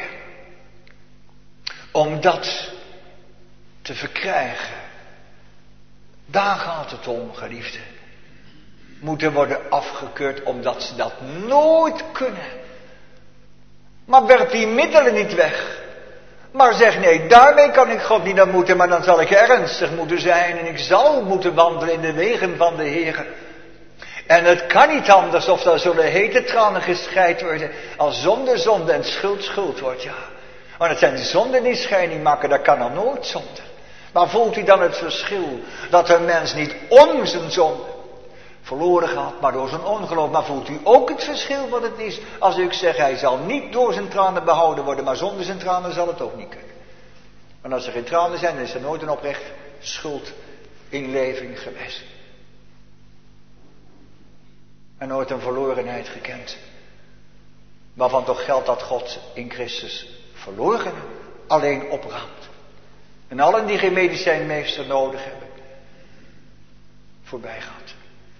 om dat te verkrijgen, daar gaat het om, geliefden. Moeten worden afgekeurd omdat ze dat nooit kunnen. Maar werp die middelen niet weg. Maar zeg nee, daarmee kan ik God niet aan moeten, maar dan zal ik ernstig moeten zijn en ik zal moeten wandelen in de wegen van de Heer. En het kan niet anders of er zullen hete tranen gescheid worden als zonde en schuld wordt, ja. Want het zijn zonden die scheiding maken, dat kan er nooit zonde. Maar voelt u dan het verschil dat een mens niet om zijn zonde verloren gaat, maar door zijn ongeloof. Maar voelt u ook het verschil wat het is als ik zeg, hij zal niet door zijn tranen behouden worden, maar zonder zijn tranen zal het ook niet kunnen. Want als er geen tranen zijn, dan is er nooit een oprecht schuldinleving geweest. En nooit een verlorenheid gekend. Waarvan toch geldt dat God in Christus verlorenen alleen opraamt. En allen die geen medicijnmeester nodig hebben, voorbij gaat.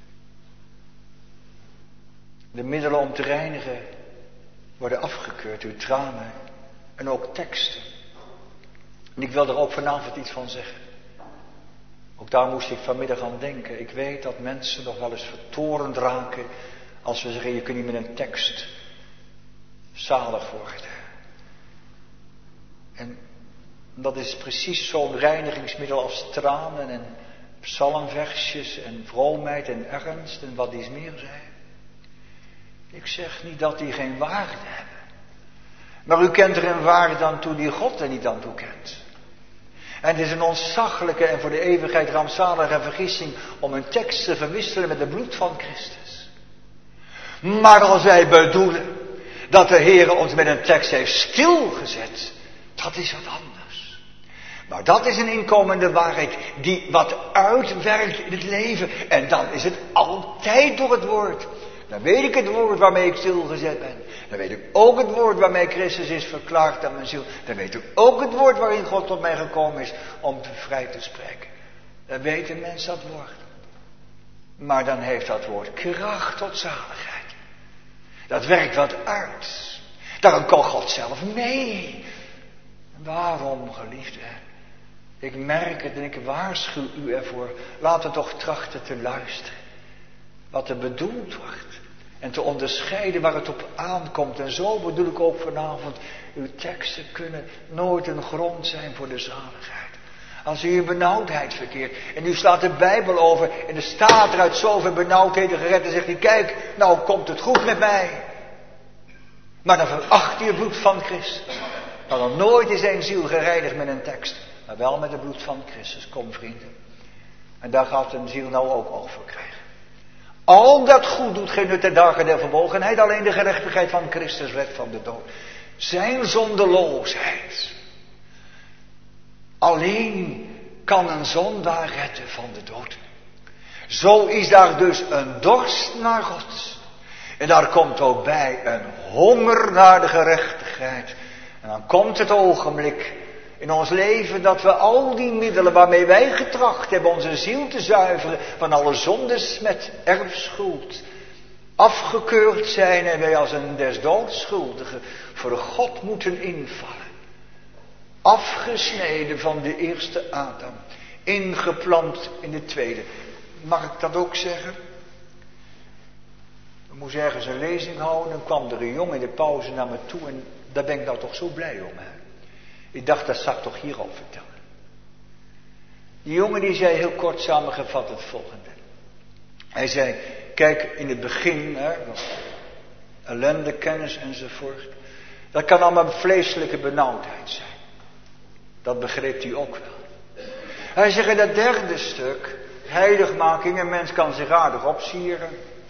De middelen om te reinigen worden afgekeurd, uw tranen en ook teksten. En ik wil er ook vanavond iets van zeggen. Ook daar moest ik vanmiddag aan denken. Ik weet dat mensen nog wel eens vertorend raken als we zeggen, je kunt niet met een tekst zalig worden. En dat is precies zo'n reinigingsmiddel als tranen en psalmversjes en vroomheid en ernst en wat iets meer zijn. Ik zeg niet dat die geen waarde hebben. Maar u kent er een waarde aan toe die God er niet aan toe kent. En het is een ontzaglijke en voor de eeuwigheid rampzalige vergissing om een tekst te verwisselen met het bloed van Christus. Maar als wij bedoelen dat de Heer ons met een tekst heeft stilgezet, dat is wat anders. Maar dat is een inkomende waarheid die wat uitwerkt in het leven. En dan is het altijd door het woord. Dan weet ik het woord waarmee ik stilgezet ben. Dan weet ik ook het woord waarmee Christus is verklaard aan mijn ziel. Dan weet ik ook het woord waarin God tot mij gekomen is om vrij te spreken. Dan weet een mens dat woord. Maar dan heeft dat woord kracht tot zaligheid. Dat werkt wat uit. Daarom kan God zelf mee. Waarom, geliefde? Ik merk het en ik waarschuw u ervoor. Laten we toch trachten te luisteren. Wat er bedoeld wordt. En te onderscheiden waar het op aankomt. En zo bedoel ik ook vanavond. Uw teksten kunnen nooit een grond zijn voor de zaligheid. Als u in benauwdheid verkeert. En u slaat de Bijbel over. En er staat er uit zoveel benauwdheden gered. En zegt u, kijk, nou komt het goed met mij. Maar dan veracht u het bloed van Christus. Maar dan nooit is een ziel gereinigd met een tekst. Maar wel met het bloed van Christus. Kom vrienden. En daar gaat een ziel nou ook over krijgen. Al dat goed doet geen nut ten dagen der verbolgenheid. Alleen de gerechtigheid van Christus redt van de dood. Zijn zondeloosheid. Alleen kan een zondaar redden van de dood. Zo is daar dus een dorst naar God. En daar komt ook bij een honger naar de gerechtigheid. En dan komt het ogenblik in ons leven dat we al die middelen waarmee wij getracht hebben onze ziel te zuiveren van alle zondes met erfschuld Afgekeurd zijn en wij als een des doods schuldige voor God moeten invallen. Afgesneden van de eerste Adam. Ingeplant in de tweede. Mag ik dat ook zeggen? Ik moest ergens een lezing houden. Dan kwam er een jongen in de pauze naar me toe. En daar ben ik nou toch zo blij om. Hè? Ik dacht, dat zal ik toch hierop vertellen. Die jongen die zei heel kort samengevat het volgende. Hij zei, kijk, in het begin, hè, ellende, kennis enzovoort. Dat kan allemaal vleeselijke benauwdheid zijn. Dat begreep hij ook wel. Hij zegt in dat derde stuk, heiligmaking, een mens kan zich aardig opsieren.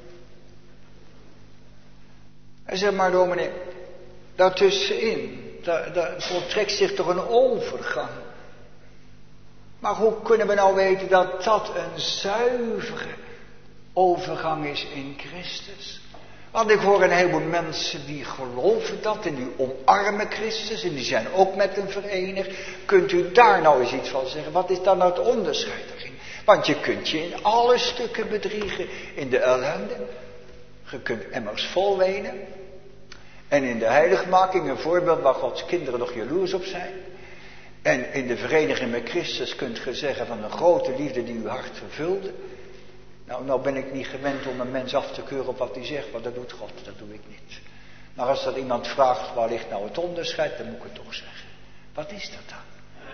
Hij zegt, maar dominee, daartussenin, daar voltrekt zich toch een overgang. Maar hoe kunnen we nou weten dat dat een zuivere overgang is in Christus? Want ik hoor een heleboel mensen die geloven dat en die omarmen Christus en die zijn ook met hem verenigd. Kunt u daar nou eens iets van zeggen? Wat is dan nou het onderscheid daarin? Want je kunt je in alle stukken bedriegen. In de ellende. Je kunt emmers vol wenen. En in de heiligmaking een voorbeeld waar Gods kinderen nog jaloers op zijn. En in de vereniging met Christus kunt je zeggen van een grote liefde die uw hart vervulde. Nou ben ik niet gewend om een mens af te keuren op wat hij zegt, want dat doet God, dat doe ik niet. Maar als dat iemand vraagt, waar ligt nou het onderscheid, dan moet ik het toch zeggen. Wat is dat dan?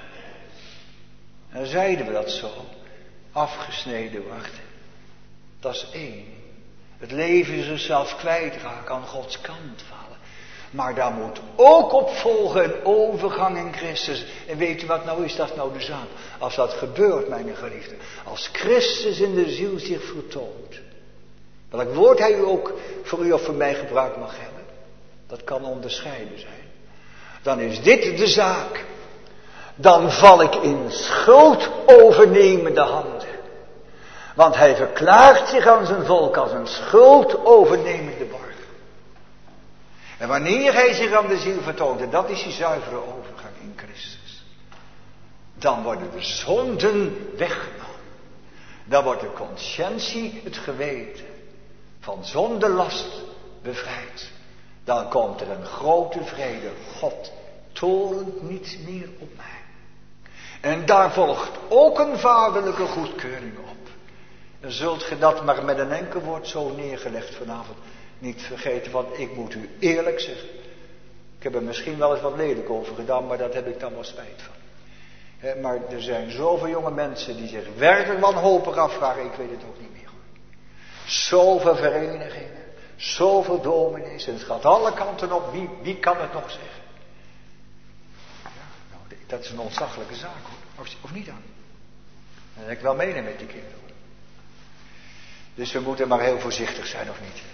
En dan zeiden we dat zo, afgesneden wordt. Dat is één. Het leven zichzelf kwijtraken, aan Gods kant vallen. Maar daar moet ook op volgen een overgang in Christus. En weet u wat nou is? Dat nou de zaak. Als dat gebeurt, mijn geliefden. Als Christus in de ziel zich vertoont. Welk woord hij u ook voor u of voor mij gebruikt mag hebben. Dat kan onderscheiden zijn. Dan is dit de zaak. Dan val ik in schuldovernemende handen. Want hij verklaart zich aan zijn volk als een schuldovernemende borg. En wanneer hij zich aan de ziel vertoont, en dat is die zuivere overgang in Christus. Dan worden de zonden weggenomen. Dan wordt de conscientie, het geweten, van zondelast bevrijd. Dan komt er een grote vrede. God torent niet meer op mij. En daar volgt ook een vaderlijke goedkeuring op. Dan zult ge dat maar met een enkel woord zo neergelegd vanavond niet vergeten, want ik moet u eerlijk zeggen. Ik heb er misschien wel eens wat lelijk over gedaan, maar dat heb ik dan wel spijt van. Maar er zijn zoveel jonge mensen die zich werkelijk wanhopig afvragen, ik weet het ook niet meer hoor. Zoveel verenigingen, zoveel dominees, en het gaat alle kanten op, wie kan het nog zeggen? Ja, nou, dat is een ontzaglijke zaak hoor, of niet dan? Dan heb ik wel meenemen met die kinderen. Dus we moeten maar heel voorzichtig zijn, of niet?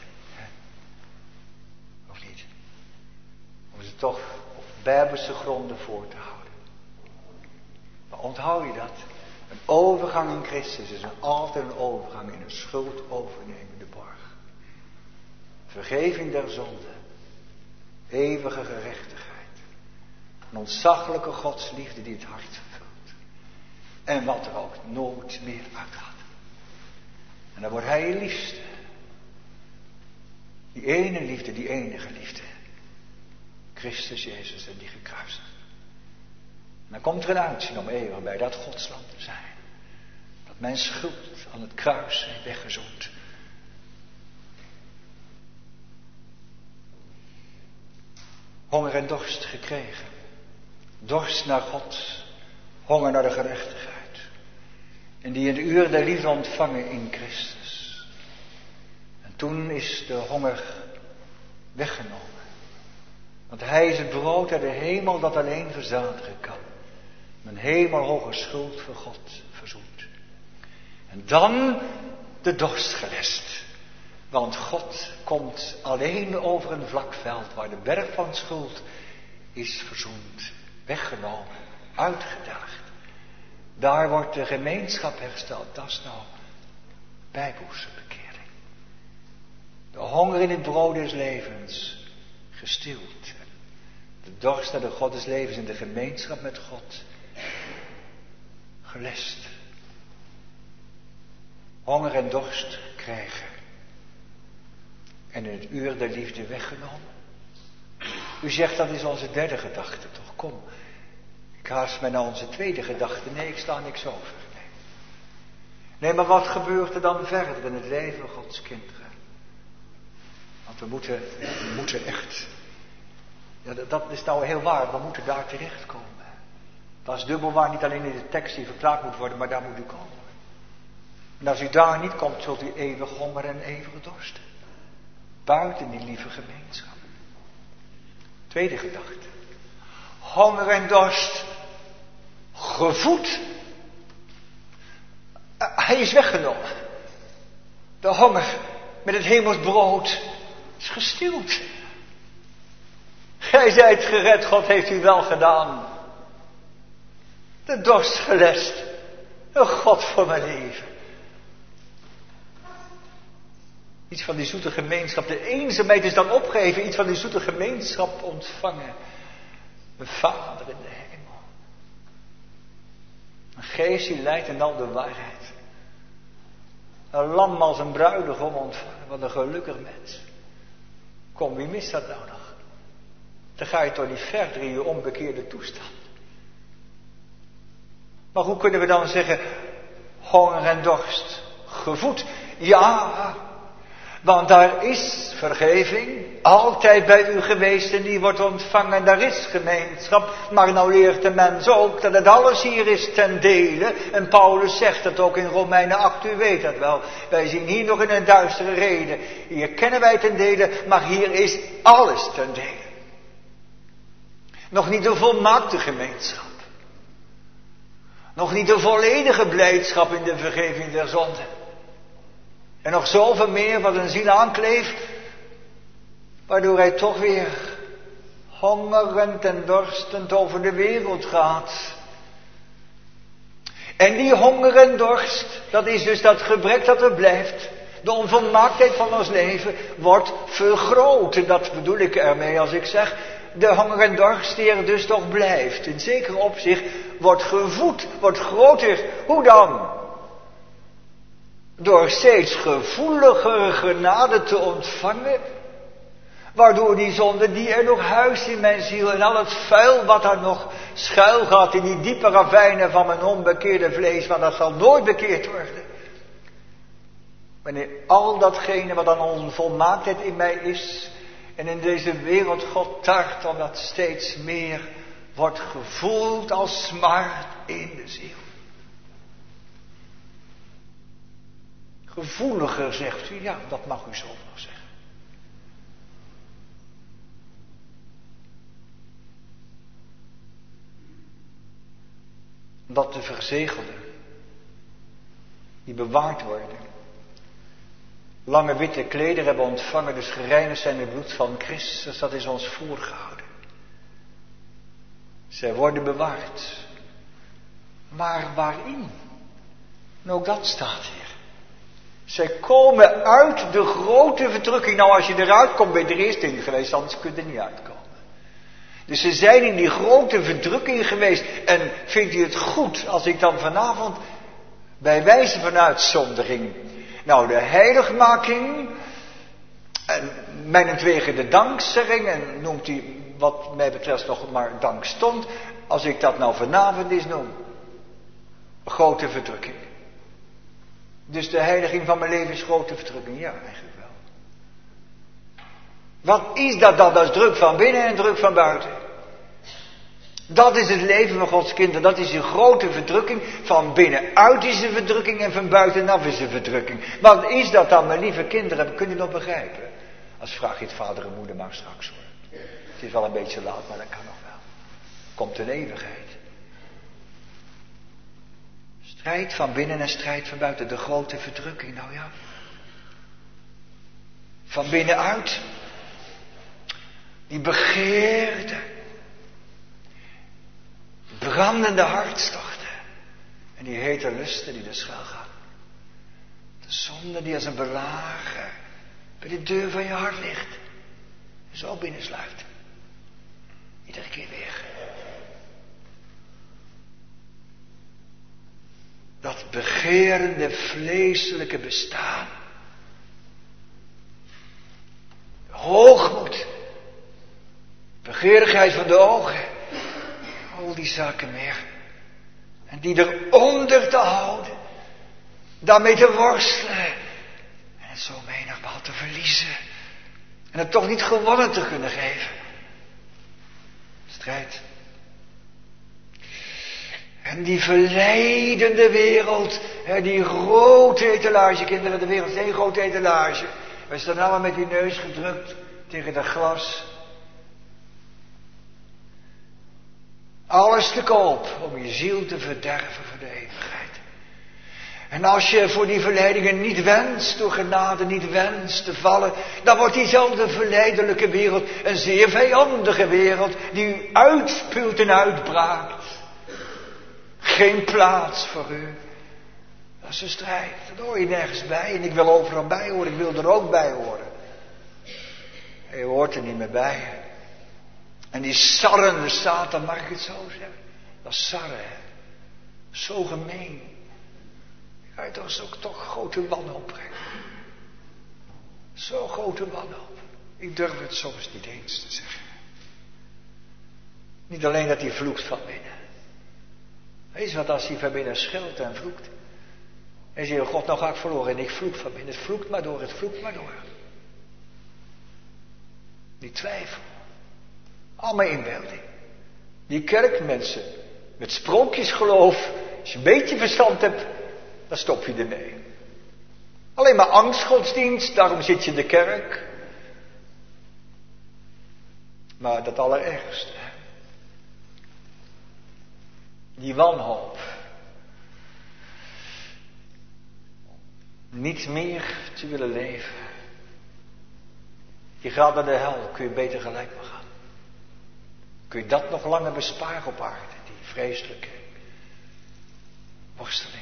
Of niet? Om ze toch op bijbelse gronden voor te houden. Maar onthoud je dat? Een overgang in Christus is altijd een overgang in een schuldovernemende borg. Vergeving der zonde. Eeuwige gerechtigheid. Een ontzaglijke godsliefde die het hart vervult. En wat er ook nooit meer uitgaat. En dan wordt hij je liefste. Die ene liefde, die enige liefde. Christus Jezus en die gekruisigd. En dan komt er een uitzien om eeuwig bij dat godsland te zijn. Dat mijn schuld aan het kruis heeft weggezoend. Honger en dorst gekregen. Dorst naar God. Honger naar de gerechtigheid. En die in de uren der liefde ontvangen in Christus. En toen is de honger weggenomen. Want hij is het brood uit de hemel dat alleen verzadigen kan. Mijn hemelhoge schuld voor God verzoend. En dan de dorst gelest. Want God komt alleen over een vlak veld waar de berg van schuld is verzoend. Weggenomen, uitgedelgd. Daar wordt de gemeenschap hersteld. Dat is nou bijbelse bekering. De honger in het brood des levens gestild. De dorst naar de God des levens in de gemeenschap met God gelest. Honger en dorst krijgen. en in het uur der liefde weggenomen. U zegt dat is onze derde gedachte, toch? Kom, ik haast mij naar onze tweede gedachte. Nee, ik sla niks over. Nee, maar wat gebeurt er dan verder in het leven van Gods kinderen? Want we moeten echt... Ja, dat is nou heel waar, we moeten daar terechtkomen. Dat is dubbel waar, niet alleen in de tekst die verklaard moet worden, maar daar moet u komen. En als u daar niet komt, zult u eeuwig honger en eeuwig dorsten. Buiten die lieve gemeenschap. Tweede gedachte. Honger en dorst. Gevoed. Hij is weggenomen. De honger met het hemels brood is gestild. Gij zijt gered, God heeft u wel gedaan. De dorst gelest. Een God voor mijn leven. Iets van die zoete gemeenschap. De eenzaamheid is dan opgeheven. Iets van die zoete gemeenschap ontvangen. Mijn Vader in de hemel. Een geest die leidt in al de waarheid. Een lam als een bruidegom ontvangen. Wat een gelukkig mens. Kom, wie mist dat nou nog? Dan ga je toch niet verder in je onbekeerde toestand. Maar hoe kunnen we dan zeggen, honger en dorst, gevoed? Ja, want daar is vergeving, altijd bij u geweest en die wordt ontvangen. Daar is gemeenschap, maar nou leert de mens ook dat het alles hier is ten dele. En Paulus zegt het ook in Romeinen 8, u weet dat wel. Wij zien hier nog in een duistere reden. Hier kennen wij ten dele, maar hier is alles ten dele. Nog niet de volmaakte gemeenschap. Nog niet de volledige blijdschap in de vergeving der zonde. En nog zoveel meer wat een ziel aankleeft, waardoor hij toch weer hongerend en dorstend over de wereld gaat. En die honger en dorst, dat is dus dat gebrek dat er blijft. De onvolmaaktheid van ons leven wordt vergroot. Dat bedoel ik ermee als ik zeg, de honger en dorst die er dus toch blijft. In zekere opzicht wordt gevoed, wordt groter. Hoe dan? Door steeds gevoeliger genade te ontvangen. Waardoor die zonde die er nog huist in mijn ziel en al het vuil wat er nog schuil gaat in die diepe ravijnen van mijn onbekeerde vlees. Maar dat zal nooit bekeerd worden. Wanneer al datgene wat aan onvolmaaktheid in mij is en in deze wereld God tart, omdat steeds meer wordt gevoeld als smart in de ziel. Gevoeliger, zegt u, ja, dat mag u zo wel zeggen. Dat de verzegelden, die bewaard worden, lange witte klederen hebben ontvangen, dus gereinigd zijn met het bloed van Christus, dat is ons voorgehouden. Zij worden bewaard. Maar waarin? En ook dat staat hier. Zij komen uit de grote verdrukking. Nou, als je eruit komt, ben je er eerst in geweest, anders kun je er niet uitkomen. Dus ze zijn in die grote verdrukking geweest. En vindt u het goed als ik dan vanavond, bij wijze van uitzondering, nou, de heiligmaking, en mijnentwege de dankzegging, en noemt u wat mij betreft nog maar dankstond, als ik dat nou vanavond eens noem. Grote verdrukking. Dus de heiliging van mijn leven is grote verdrukking, ja, eigenlijk wel. Wat is dat dan? Dat is druk van binnen en druk van buiten. Dat is het leven van Gods kinderen. Dat is een grote verdrukking. Van binnenuit is een verdrukking en van buitenaf is een verdrukking. Wat is dat dan, mijn lieve kinderen? Kunt u nog begrijpen? Als vraag je het vader en moeder maar straks hoor. Het is wel een beetje laat, maar dat kan nog wel. Komt een eeuwigheid. Strijd van binnen en strijd van buiten. De grote verdrukking, nou ja. Van binnenuit. Die begeerte. Brandende hartstochten. En die hete lusten die er schuil gaan. De zonde die als een belager bij de deur van je hart ligt. Zo binnensluit. Iedere keer weer. Dat begerende vleeselijke bestaan. hoogmoed, begeerigheid van de ogen, al die zaken meer. En die eronder te houden, daarmee te worstelen en het zo menigmaal te verliezen en het toch niet gewonnen te kunnen geven. Strijd. En die verleidende wereld, die grote etalage, kinderen, de wereld is één grote etalage. Wij staan allemaal met die neus gedrukt tegen dat glas. Alles te koop om je ziel te verderven voor de eeuwigheid. En als je voor die verleidingen niet wenst, door genade niet wenst te vallen, dan wordt diezelfde verleidelijke wereld een zeer vijandige wereld die u uitspuwt en uitbraakt. Geen plaats voor u. Dat is een strijd. Dat hoor je nergens bij. En ik wil overal bij horen. Ik wil er ook bij horen. En je hoort er niet meer bij. En die sarrende Satan, mag ik het zo zeggen? Dat is sarren, hè. Zo gemeen. Ga je toch grote wanhoop brengen. Zo grote wanhoop. Ik durf het soms niet eens te zeggen. Niet alleen dat hij vloekt van binnen. Weet je wat, als hij van binnen schilt en vloekt. En zegt, God, nou ga ik verloren en ik vloek van binnen. Het vloekt maar door, het vloekt maar door. Die twijfel. Allemaal inbeelding. Die kerkmensen met sprookjesgeloof. Als je een beetje verstand hebt, dan stop je ermee. Alleen maar angstgodsdienst, daarom zit je in de kerk. Maar dat allerergste. Die wanhoop. Niet meer te willen leven. Je gaat naar de hel, kun je beter gelijk maar gaan. Kun je dat nog langer besparen op aarde, die vreselijke worsteling.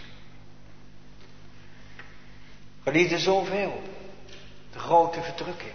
Geliefde, zoveel. De grote verdrukking.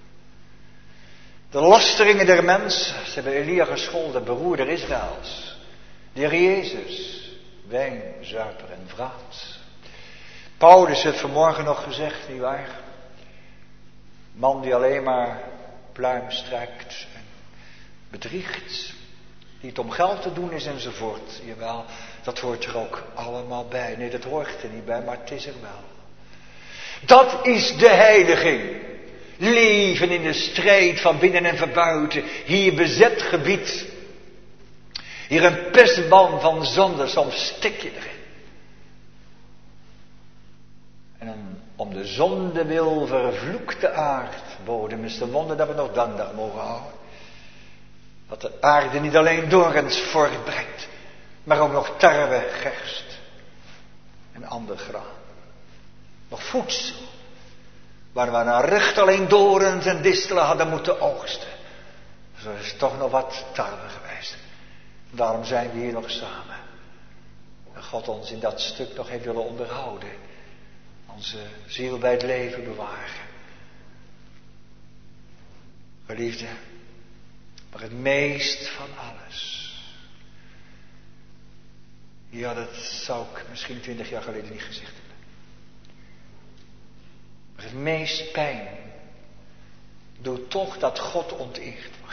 De lasteringen der mensen. Ze hebben Elia gescholden, beroerder Israëls. De Heer Jezus, wijnzuiper en vraat. Paulus heeft vanmorgen nog gezegd, nietwaar? Man die alleen maar pluim strijkt en bedriegt. Die het om geld te doen is enzovoort. Jawel, dat hoort er ook allemaal bij. Nee, dat hoort er niet bij, maar het is er wel. Dat is de heiliging. Leven in de strijd van binnen en van buiten. Hier bezet gebied. Hier een pestban van zonde, soms stik je erin. En om de zonde wil vervloekte aardbodem is de wonder dat we nog dandag mogen houden. Dat de aarde niet alleen dorens voortbrengt, maar ook nog tarwe, gerst en ander graan. Nog voedsel, waar we aan recht alleen dorens en distelen hadden moeten oogsten. Dus er is toch nog wat tarwe geweest. Daarom zijn we hier nog samen. En God ons in dat stuk nog heeft willen onderhouden. Onze ziel bij het leven bewaren. Geliefde, maar het meest van alles. Ja, dat zou ik misschien 20 jaar geleden niet gezegd hebben. Maar het meest pijn doet toch dat God onteerd wordt.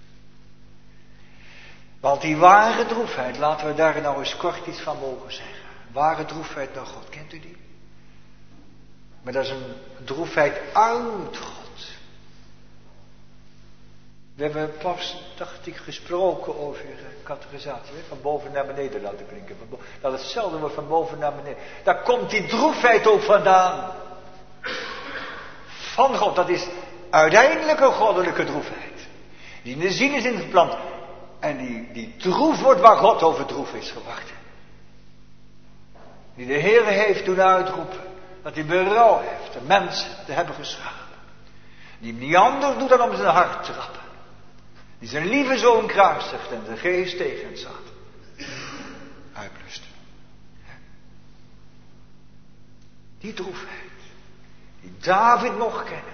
Want die ware droefheid, laten we daar nou eens kort iets van mogen zeggen. Ware droefheid naar God, kent u die? Maar dat is een droefheid uit God. We hebben pas, dacht ik, gesproken over categorisatie. Van boven naar beneden laten klinken. Dat hetzelfde wordt van boven naar beneden. Daar komt die droefheid ook vandaan. Van God, dat is uiteindelijk een goddelijke droefheid. Die in de ziel is ingeplant. En die droef wordt waar God over droef is geworden. Die de Heer heeft doen uitroepen. Dat hij berouw heeft de mensen te hebben geschapen. Die hem niet anders doet dan om zijn hart te trappen. Die zijn lieve zoon kruisigt en de geest tegen zat. Uitblust. Die droefheid. Die David nog kennen.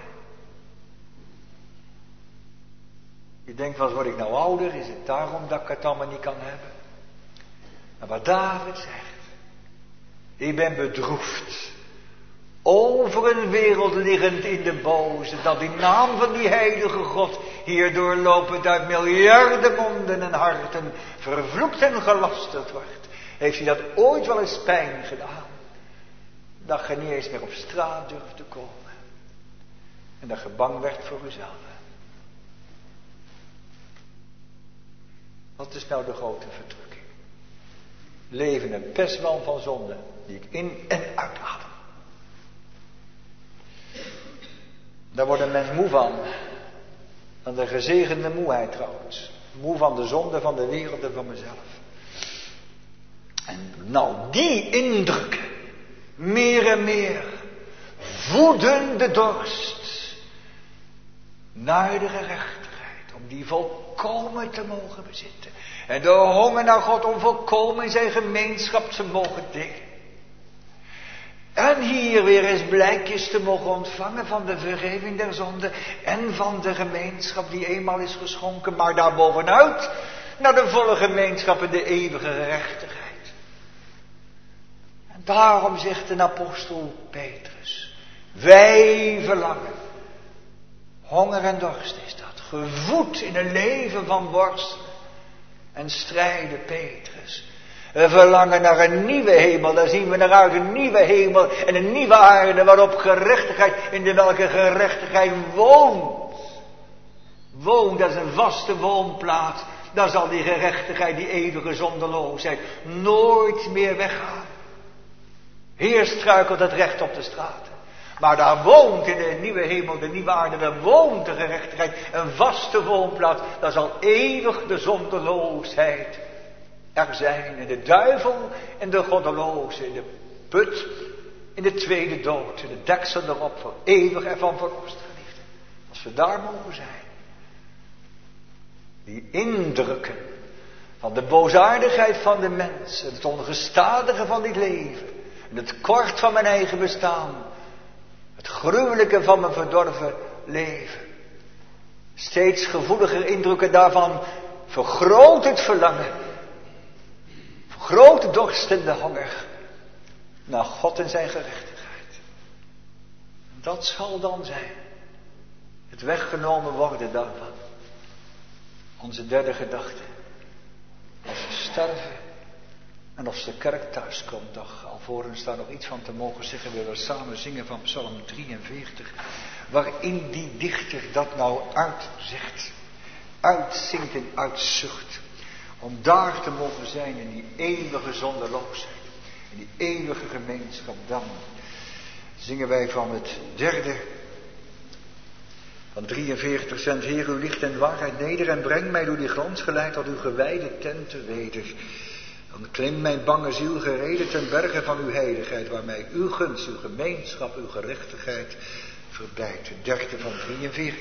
Je denkt, wat word ik nou ouder? Is het daarom dat ik het allemaal niet kan hebben? Maar wat David zegt. Ik ben bedroefd. O over een wereld liggend in de boze, dat die naam van die heilige God hier doorlopend uit miljarden monden en harten vervloekt en gelasterd wordt. Heeft hij dat ooit wel eens pijn gedaan? Dat je niet eens meer op straat durft te komen. En dat je bang werd voor uzelf. Wat is nou de grote verdrukking? Leven een pestwalm van zonde, die ik in- en uitadem. Daar wordt een mens moe van. Van de gezegende moeheid trouwens. Moe van de zonde, van de wereld en van mezelf. En nou die indrukken, meer en meer, voeden de dorst naar de gerechtigheid, om die volkomen te mogen bezitten. En de honger naar God om volkomen in zijn gemeenschap te mogen delen. En hier weer eens blijkjes te mogen ontvangen van de vergeving der zonde en van de gemeenschap die eenmaal is geschonken, maar daarbovenuit naar de volle gemeenschap in de eeuwige gerechtigheid. En daarom zegt de apostel Petrus, wij verlangen, honger en dorst is dat, gevoed in een leven van worstelen en strijden, Petrus. We verlangen naar een nieuwe hemel, daar zien we naar uit, een nieuwe hemel en een nieuwe aarde waarop gerechtigheid, in de welke gerechtigheid woont. Woont, dat is een vaste woonplaats, daar zal die gerechtigheid, die eeuwige zondeloosheid nooit meer weggaan. Hier struikelt het recht op de straten. Maar daar woont in de nieuwe hemel, de nieuwe aarde, daar woont de gerechtigheid, een vaste woonplaats, daar zal eeuwig de zondeloosheid er zijn. En de duivel en de goddeloze, in de put, in de tweede dood, in de deksel erop, voor eeuwig en van verlost geliefde. Als we daar mogen zijn. Die indrukken van de boosaardigheid van de mensen, het ongestadige van dit leven, en het kort van mijn eigen bestaan, het gruwelijke van mijn verdorven leven. Steeds gevoeliger indrukken daarvan vergroot het verlangen, vergroot de dorst en de honger naar God en zijn gerechtigheid. Dat zal dan zijn het weggenomen worden daarvan. Onze derde gedachte. Als we sterven en als de kerk thuis komt, toch alvorens daar nog iets van te mogen zeggen, willen we samen zingen van Psalm 43, waarin die dichter dat nou uitzegt, uitzingt en uitzucht, om daar te mogen zijn in die eeuwige zondeloosheid, in die eeuwige gemeenschap. Dan zingen wij van het derde, van 43, zend Heer uw licht en waarheid neder en breng mij door die glans geleid tot uw gewijde tenten weder. Dan klimt mijn bange ziel gereden ten berge van uw heiligheid, waar mij uw gunst, uw gemeenschap, uw gerechtigheid verbijt. Het derde van 43.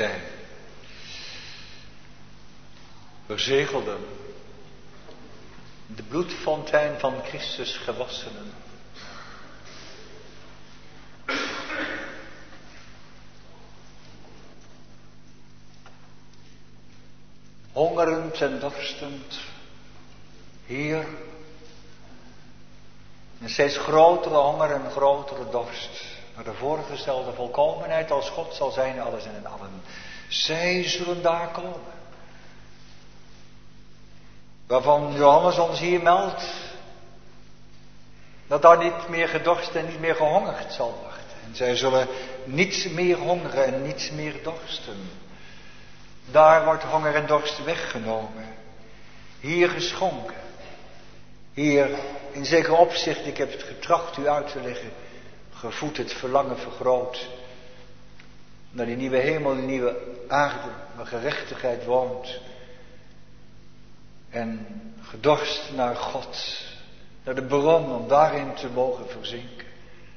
zijn. Verzegelden. De bloedfontein van Christus gewassenen. Hongerend en dorstend, Heer, een steeds grotere honger en grotere dorst, naar de voorgestelde volkomenheid als God zal zijn, alles en in allen. Zij zullen daar komen. Waarvan Johannes ons hier meldt, dat daar niet meer gedorst en niet meer gehongerd zal worden. En zij zullen niets meer hongeren en niets meer dorsten. Daar wordt honger en dorst weggenomen. Hier geschonken. Hier in zeker opzicht, ik heb het getracht u uit te leggen, gevoed het verlangen vergroot. Naar die nieuwe hemel, die nieuwe aarde, waar gerechtigheid woont. En gedorst naar God. Naar de bron om daarin te mogen verzinken.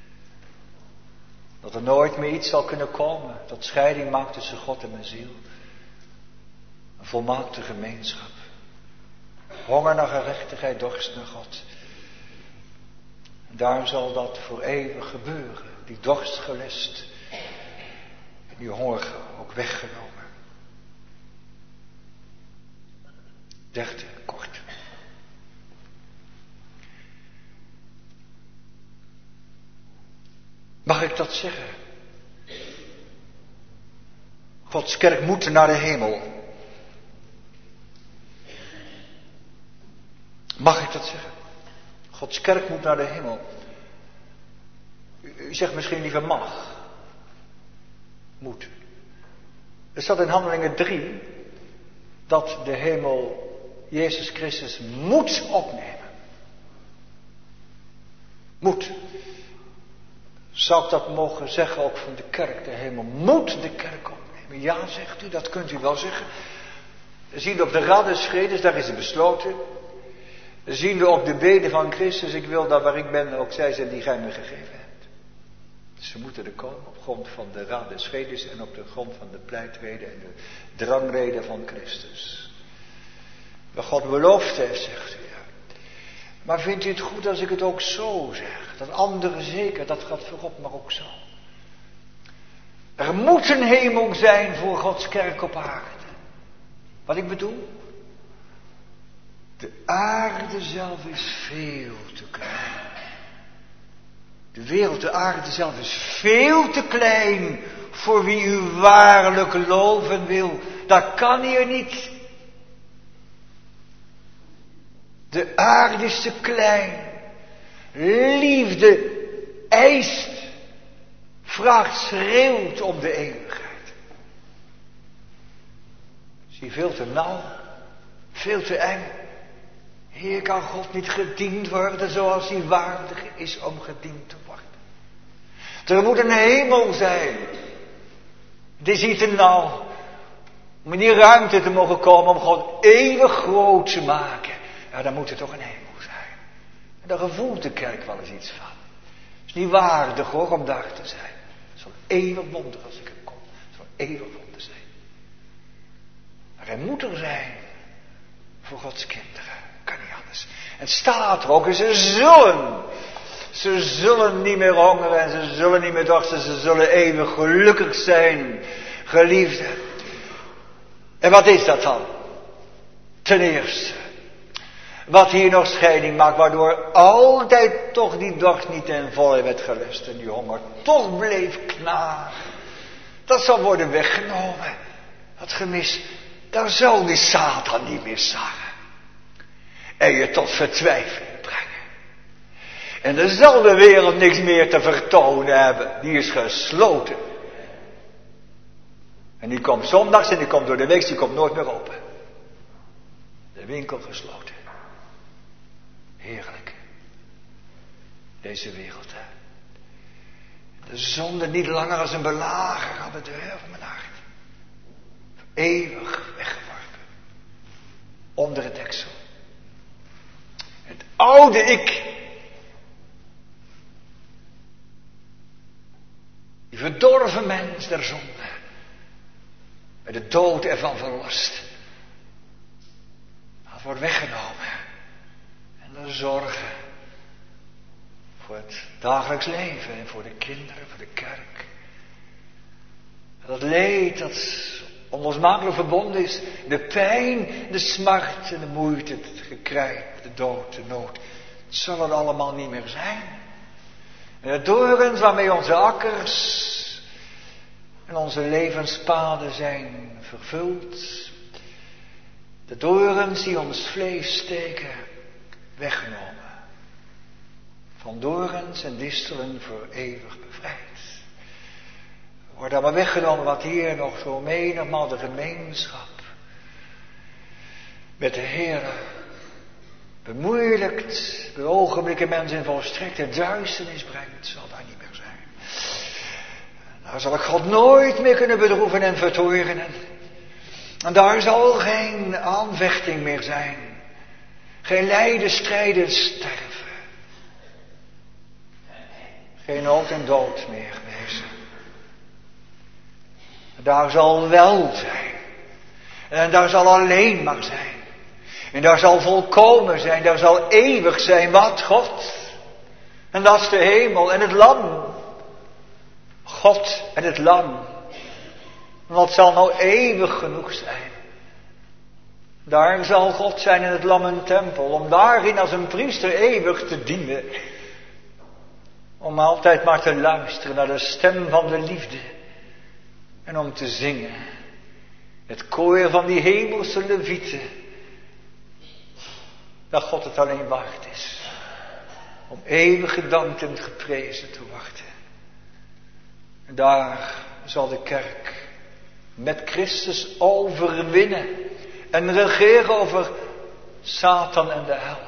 Dat er nooit meer iets zal kunnen komen dat scheiding maakt tussen God en mijn ziel. Een volmaakte gemeenschap. Honger naar gerechtigheid, dorst naar God. En daar zal dat voor eeuwig gebeuren. Die dorst gelest. En die honger ook weggenomen. Derde, kort. Mag ik dat zeggen? Gods kerk moet naar de hemel. Mag ik dat zeggen? Gods kerk moet naar de hemel. U zegt misschien liever mag. Moet. Er staat in Handelingen 3 dat de hemel Jezus Christus moet opnemen. Moet. Zou ik dat mogen zeggen ook van de kerk? De hemel moet de kerk opnemen. Ja, zegt u, dat kunt u wel zeggen. Zien we op de raddenschedes, daar is het besloten. Zien we op de beden van Christus, ik wil daar waar ik ben, ook zij zijn die gij me gegeven hebt. Ze moeten er komen op grond van de raddenschedes en op de grond van de pleitreden en de drangreden van Christus. Wat God beloofd heeft, zegt u. Maar vindt u het goed als ik het ook zo zeg? Dat anderen zeker, dat gaat voorop, maar ook zo. Er moet een hemel zijn voor Gods kerk op aarde. Wat ik bedoel? De aarde zelf is veel te klein. De wereld, de aarde zelf is veel te klein voor wie u waarlijk loven wil. Dat kan hier niet. De aarde is te klein. Liefde eist, vraagt, schreeuwt om de eeuwigheid. Zie, veel te nauw, veel te eng. Hier kan God niet gediend worden zoals hij waardig is om gediend te worden. Er moet een hemel zijn. Het is niet te nauw om in die ruimte te mogen komen om God eeuwig groot te maken. Ja, dan moet er toch een hemel zijn. En daar gevoelt de kerk wel eens iets van. Het is niet waardig hoor om daar te zijn. Het zal eeuwig wonder als ik er kom. Het zal eeuwig wonder zijn. Maar hij moet er zijn voor Gods kinderen. Kan niet anders. En staat er ook, en ze zullen niet meer hongeren en ze zullen niet meer dorsten, ze zullen eeuwig gelukkig zijn, geliefden. En wat is dat dan? Ten eerste, wat hier nog scheiding maakt, waardoor altijd toch die dorst niet ten volle werd gelust en die honger toch bleef knagen. Dat zal worden weggenomen. Dat gemis, daar zal die Satan niet meer zagen. En je tot vertwijfeling brengen. En er zal de wereld niks meer te vertonen hebben. Die is gesloten. En die komt zondags en die komt door de week, die komt nooit meer open. De winkel gesloten. Heerlijk. Deze wereld, hè. De zonde niet langer als een belager aan de deur van mijn hart. Eeuwig weggeworpen. Onder het deksel. Het oude ik. Die verdorven mens der zonde. de dood ervan verlost. Dat wordt weggenomen. En de zorgen voor het dagelijks leven en voor de kinderen, voor de kerk. Dat leed dat onlosmakelijk verbonden is, de pijn, de smart en de moeite, het gekrijg, de dood, de nood. Het zal er allemaal niet meer zijn. En de dorens waarmee onze akkers en onze levenspaden zijn vervuld. De dorens die ons vlees steken, weggenomen. Van dorens en distelen voor eeuwig bevrijd. Wordt allemaal weggenomen wat hier nog zo menigmaal de gemeenschap met de Heere bemoeilijkt, bij ogenblikken mensen in volstrekte duisternis brengt, zal daar niet meer zijn. Daar zal ik God nooit meer kunnen bedroeven en vertoornen. En daar zal geen aanvechting meer zijn. Geen lijden, strijden, sterven. Geen nood en dood meer wezen. Daar zal wel zijn. En daar zal alleen maar zijn. En daar zal volkomen zijn. Daar zal eeuwig zijn. Wat? God. En dat is de hemel en het lam. God en het lam. Wat zal nou eeuwig genoeg zijn? Daar zal God zijn in het lam een tempel. Om daarin als een priester eeuwig te dienen. Om altijd maar te luisteren naar de stem van de liefde. En om te zingen. Het koor van die hemelse levieten. Dat God het alleen waard is. Om eeuwig gedankt en geprezen te wachten. En daar zal de kerk met Christus overwinnen. En regeren over Satan en de hel.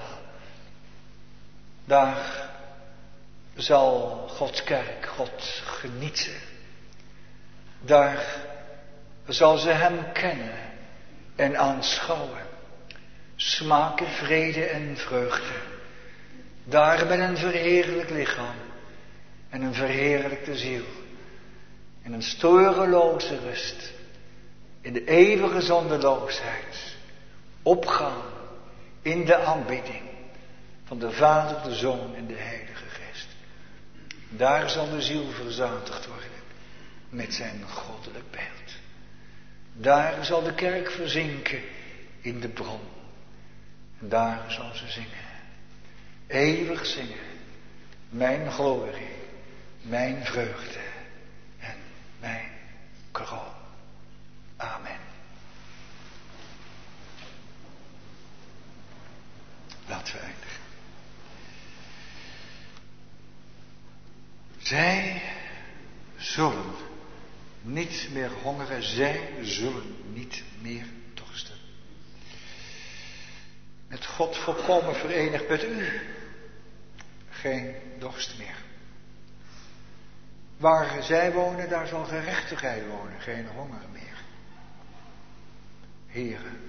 Daar zal Gods kerk God genieten. Daar zal ze hem kennen en aanschouwen. Smaken vrede en vreugde. Daar met een verheerlijk lichaam en een verheerlijkte ziel. En een storeloze rust. In de eeuwige zondeloosheid. Opgaan in de aanbidding van de Vader, de Zoon en de Heilige Geest. Daar zal de ziel verzadigd worden met zijn goddelijk beeld. Daar zal de kerk verzinken in de bron. En daar zal ze zingen. Eeuwig zingen. Mijn glorie, mijn vreugde en mijn kroon. Amen. Laten we eindigen. Zij zullen niet meer hongeren, zij zullen niet meer dorsten. Met God volkomen verenigd met u. Geen dorst meer. Waar zij wonen, daar zal gerechtigheid wonen, geen honger meer. Heren,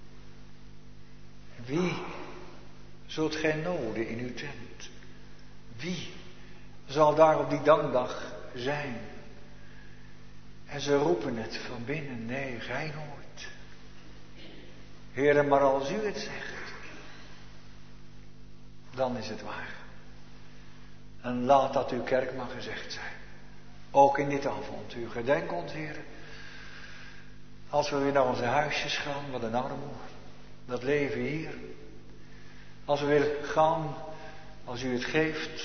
wie zult gij noden in uw tent? Wie zal daar op die dankdag zijn? En ze roepen het van binnen, nee, gij nooit. Heren, maar als u het zegt, dan is het waar. En laat dat uw kerk maar gezegd zijn. Ook in dit avontuur. Gedenk ons, heren. Als we weer naar onze huisjes gaan, wat een armoede. Dat leven hier. Als we weer gaan, als u het geeft.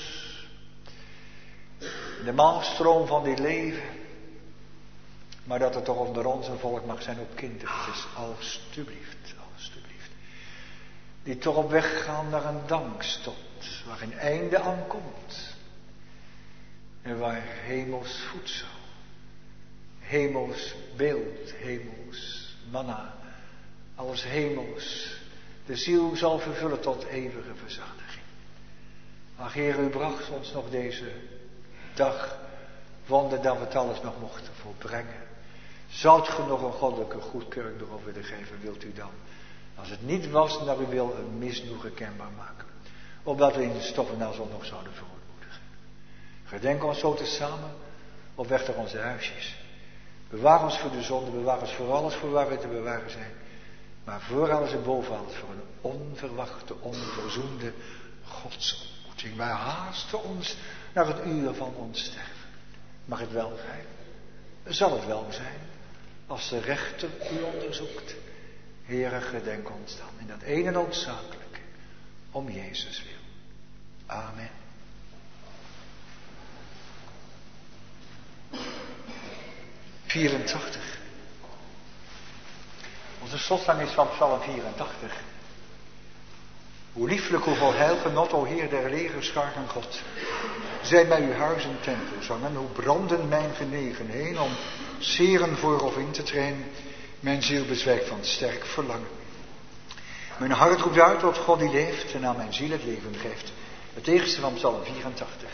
De maalstroom van dit leven. Maar dat het toch onder ons een volk mag zijn op kindertjes. Alsjeblieft, alsjeblieft. Die toch op weg gaan naar een dankstond. Waar een einde aan komt. En waar hemels voedsel. Hemels beeld, hemels manna. Alles hemels. De ziel zal vervullen tot eeuwige verzadiging. Ach Heer, u bracht ons nog deze dag. Wonder dat we het alles nog mochten volbrengen. Zoudt ge nog een goddelijke goedkeuring erop willen geven, wilt u dan? Als het niet was naar uw wil, een misnoegen kenbaar maken. Opdat we in de stoffen na zon nog zouden verootmoedigen. Gedenk ons zo tezamen op weg naar onze huisjes. Bewaar ons voor de zonde, bewaar ons voor alles voor waar we te bewaren zijn. Maar voor alles en boven alles voor een onverwachte, onverzoende godsontmoeting. Wij haasten ons naar het uur van ons sterven. Mag het wel zijn? Zal het wel zijn? Als de rechter u onderzoekt. Heere, gedenk ons dan in dat ene noodzakelijke. Om Jezus wil. Amen. ...84. Onze slotzang is van Psalm 84. Hoe lieflijk, hoeveel heilgenot, o Heer der legerscharen God. Zijn bij uw huis een tempelzangen, hoe branden mijn genegenheden om zeren voor of in te trainen. Mijn ziel bezwijkt van sterk verlangen. Mijn hart roept uit tot God die leeft en aan mijn ziel het leven geeft. Het eerste van Psalm 84.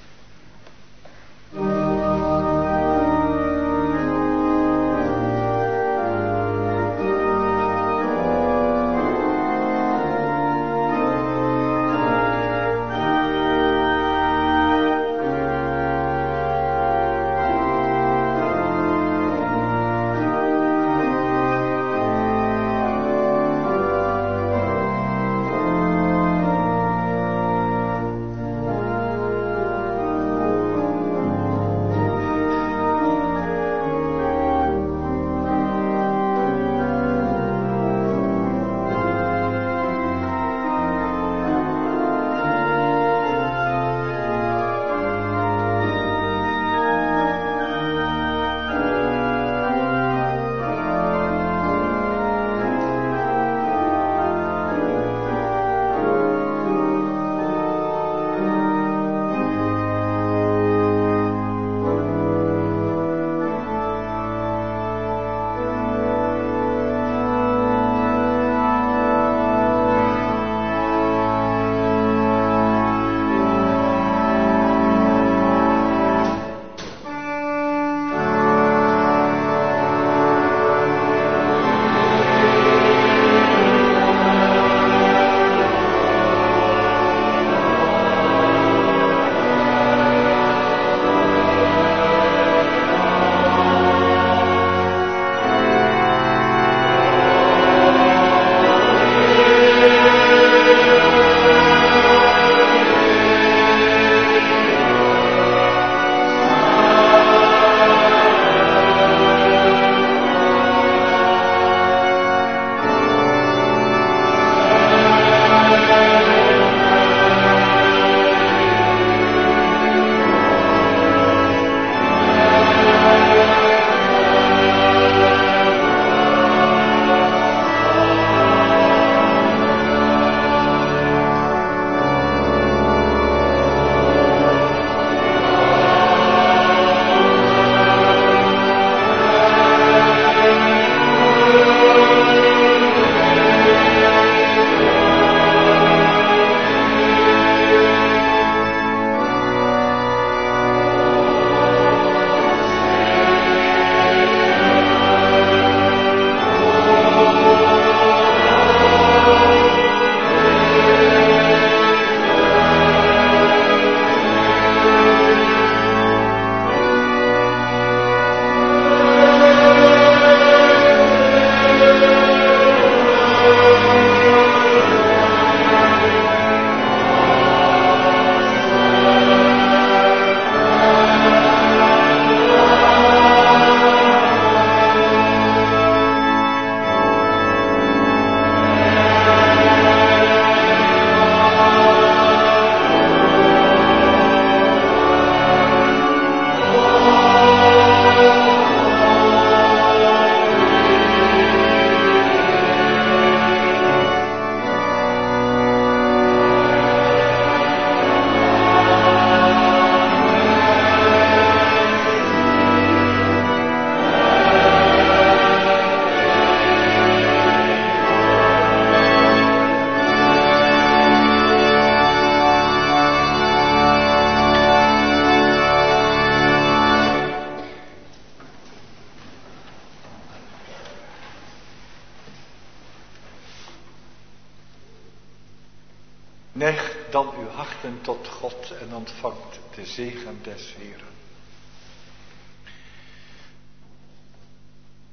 Neig dan uw harten tot God en ontvangt de zegen des Heeren.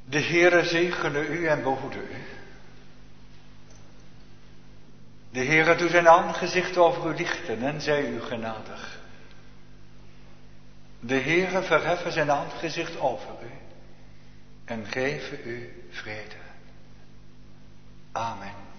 De Heere zegene u en behoede u. De Heere doet zijn aangezicht over u lichten en zij u genadig. De Heere verheffe zijn aangezicht over u en geven u vrede. Amen.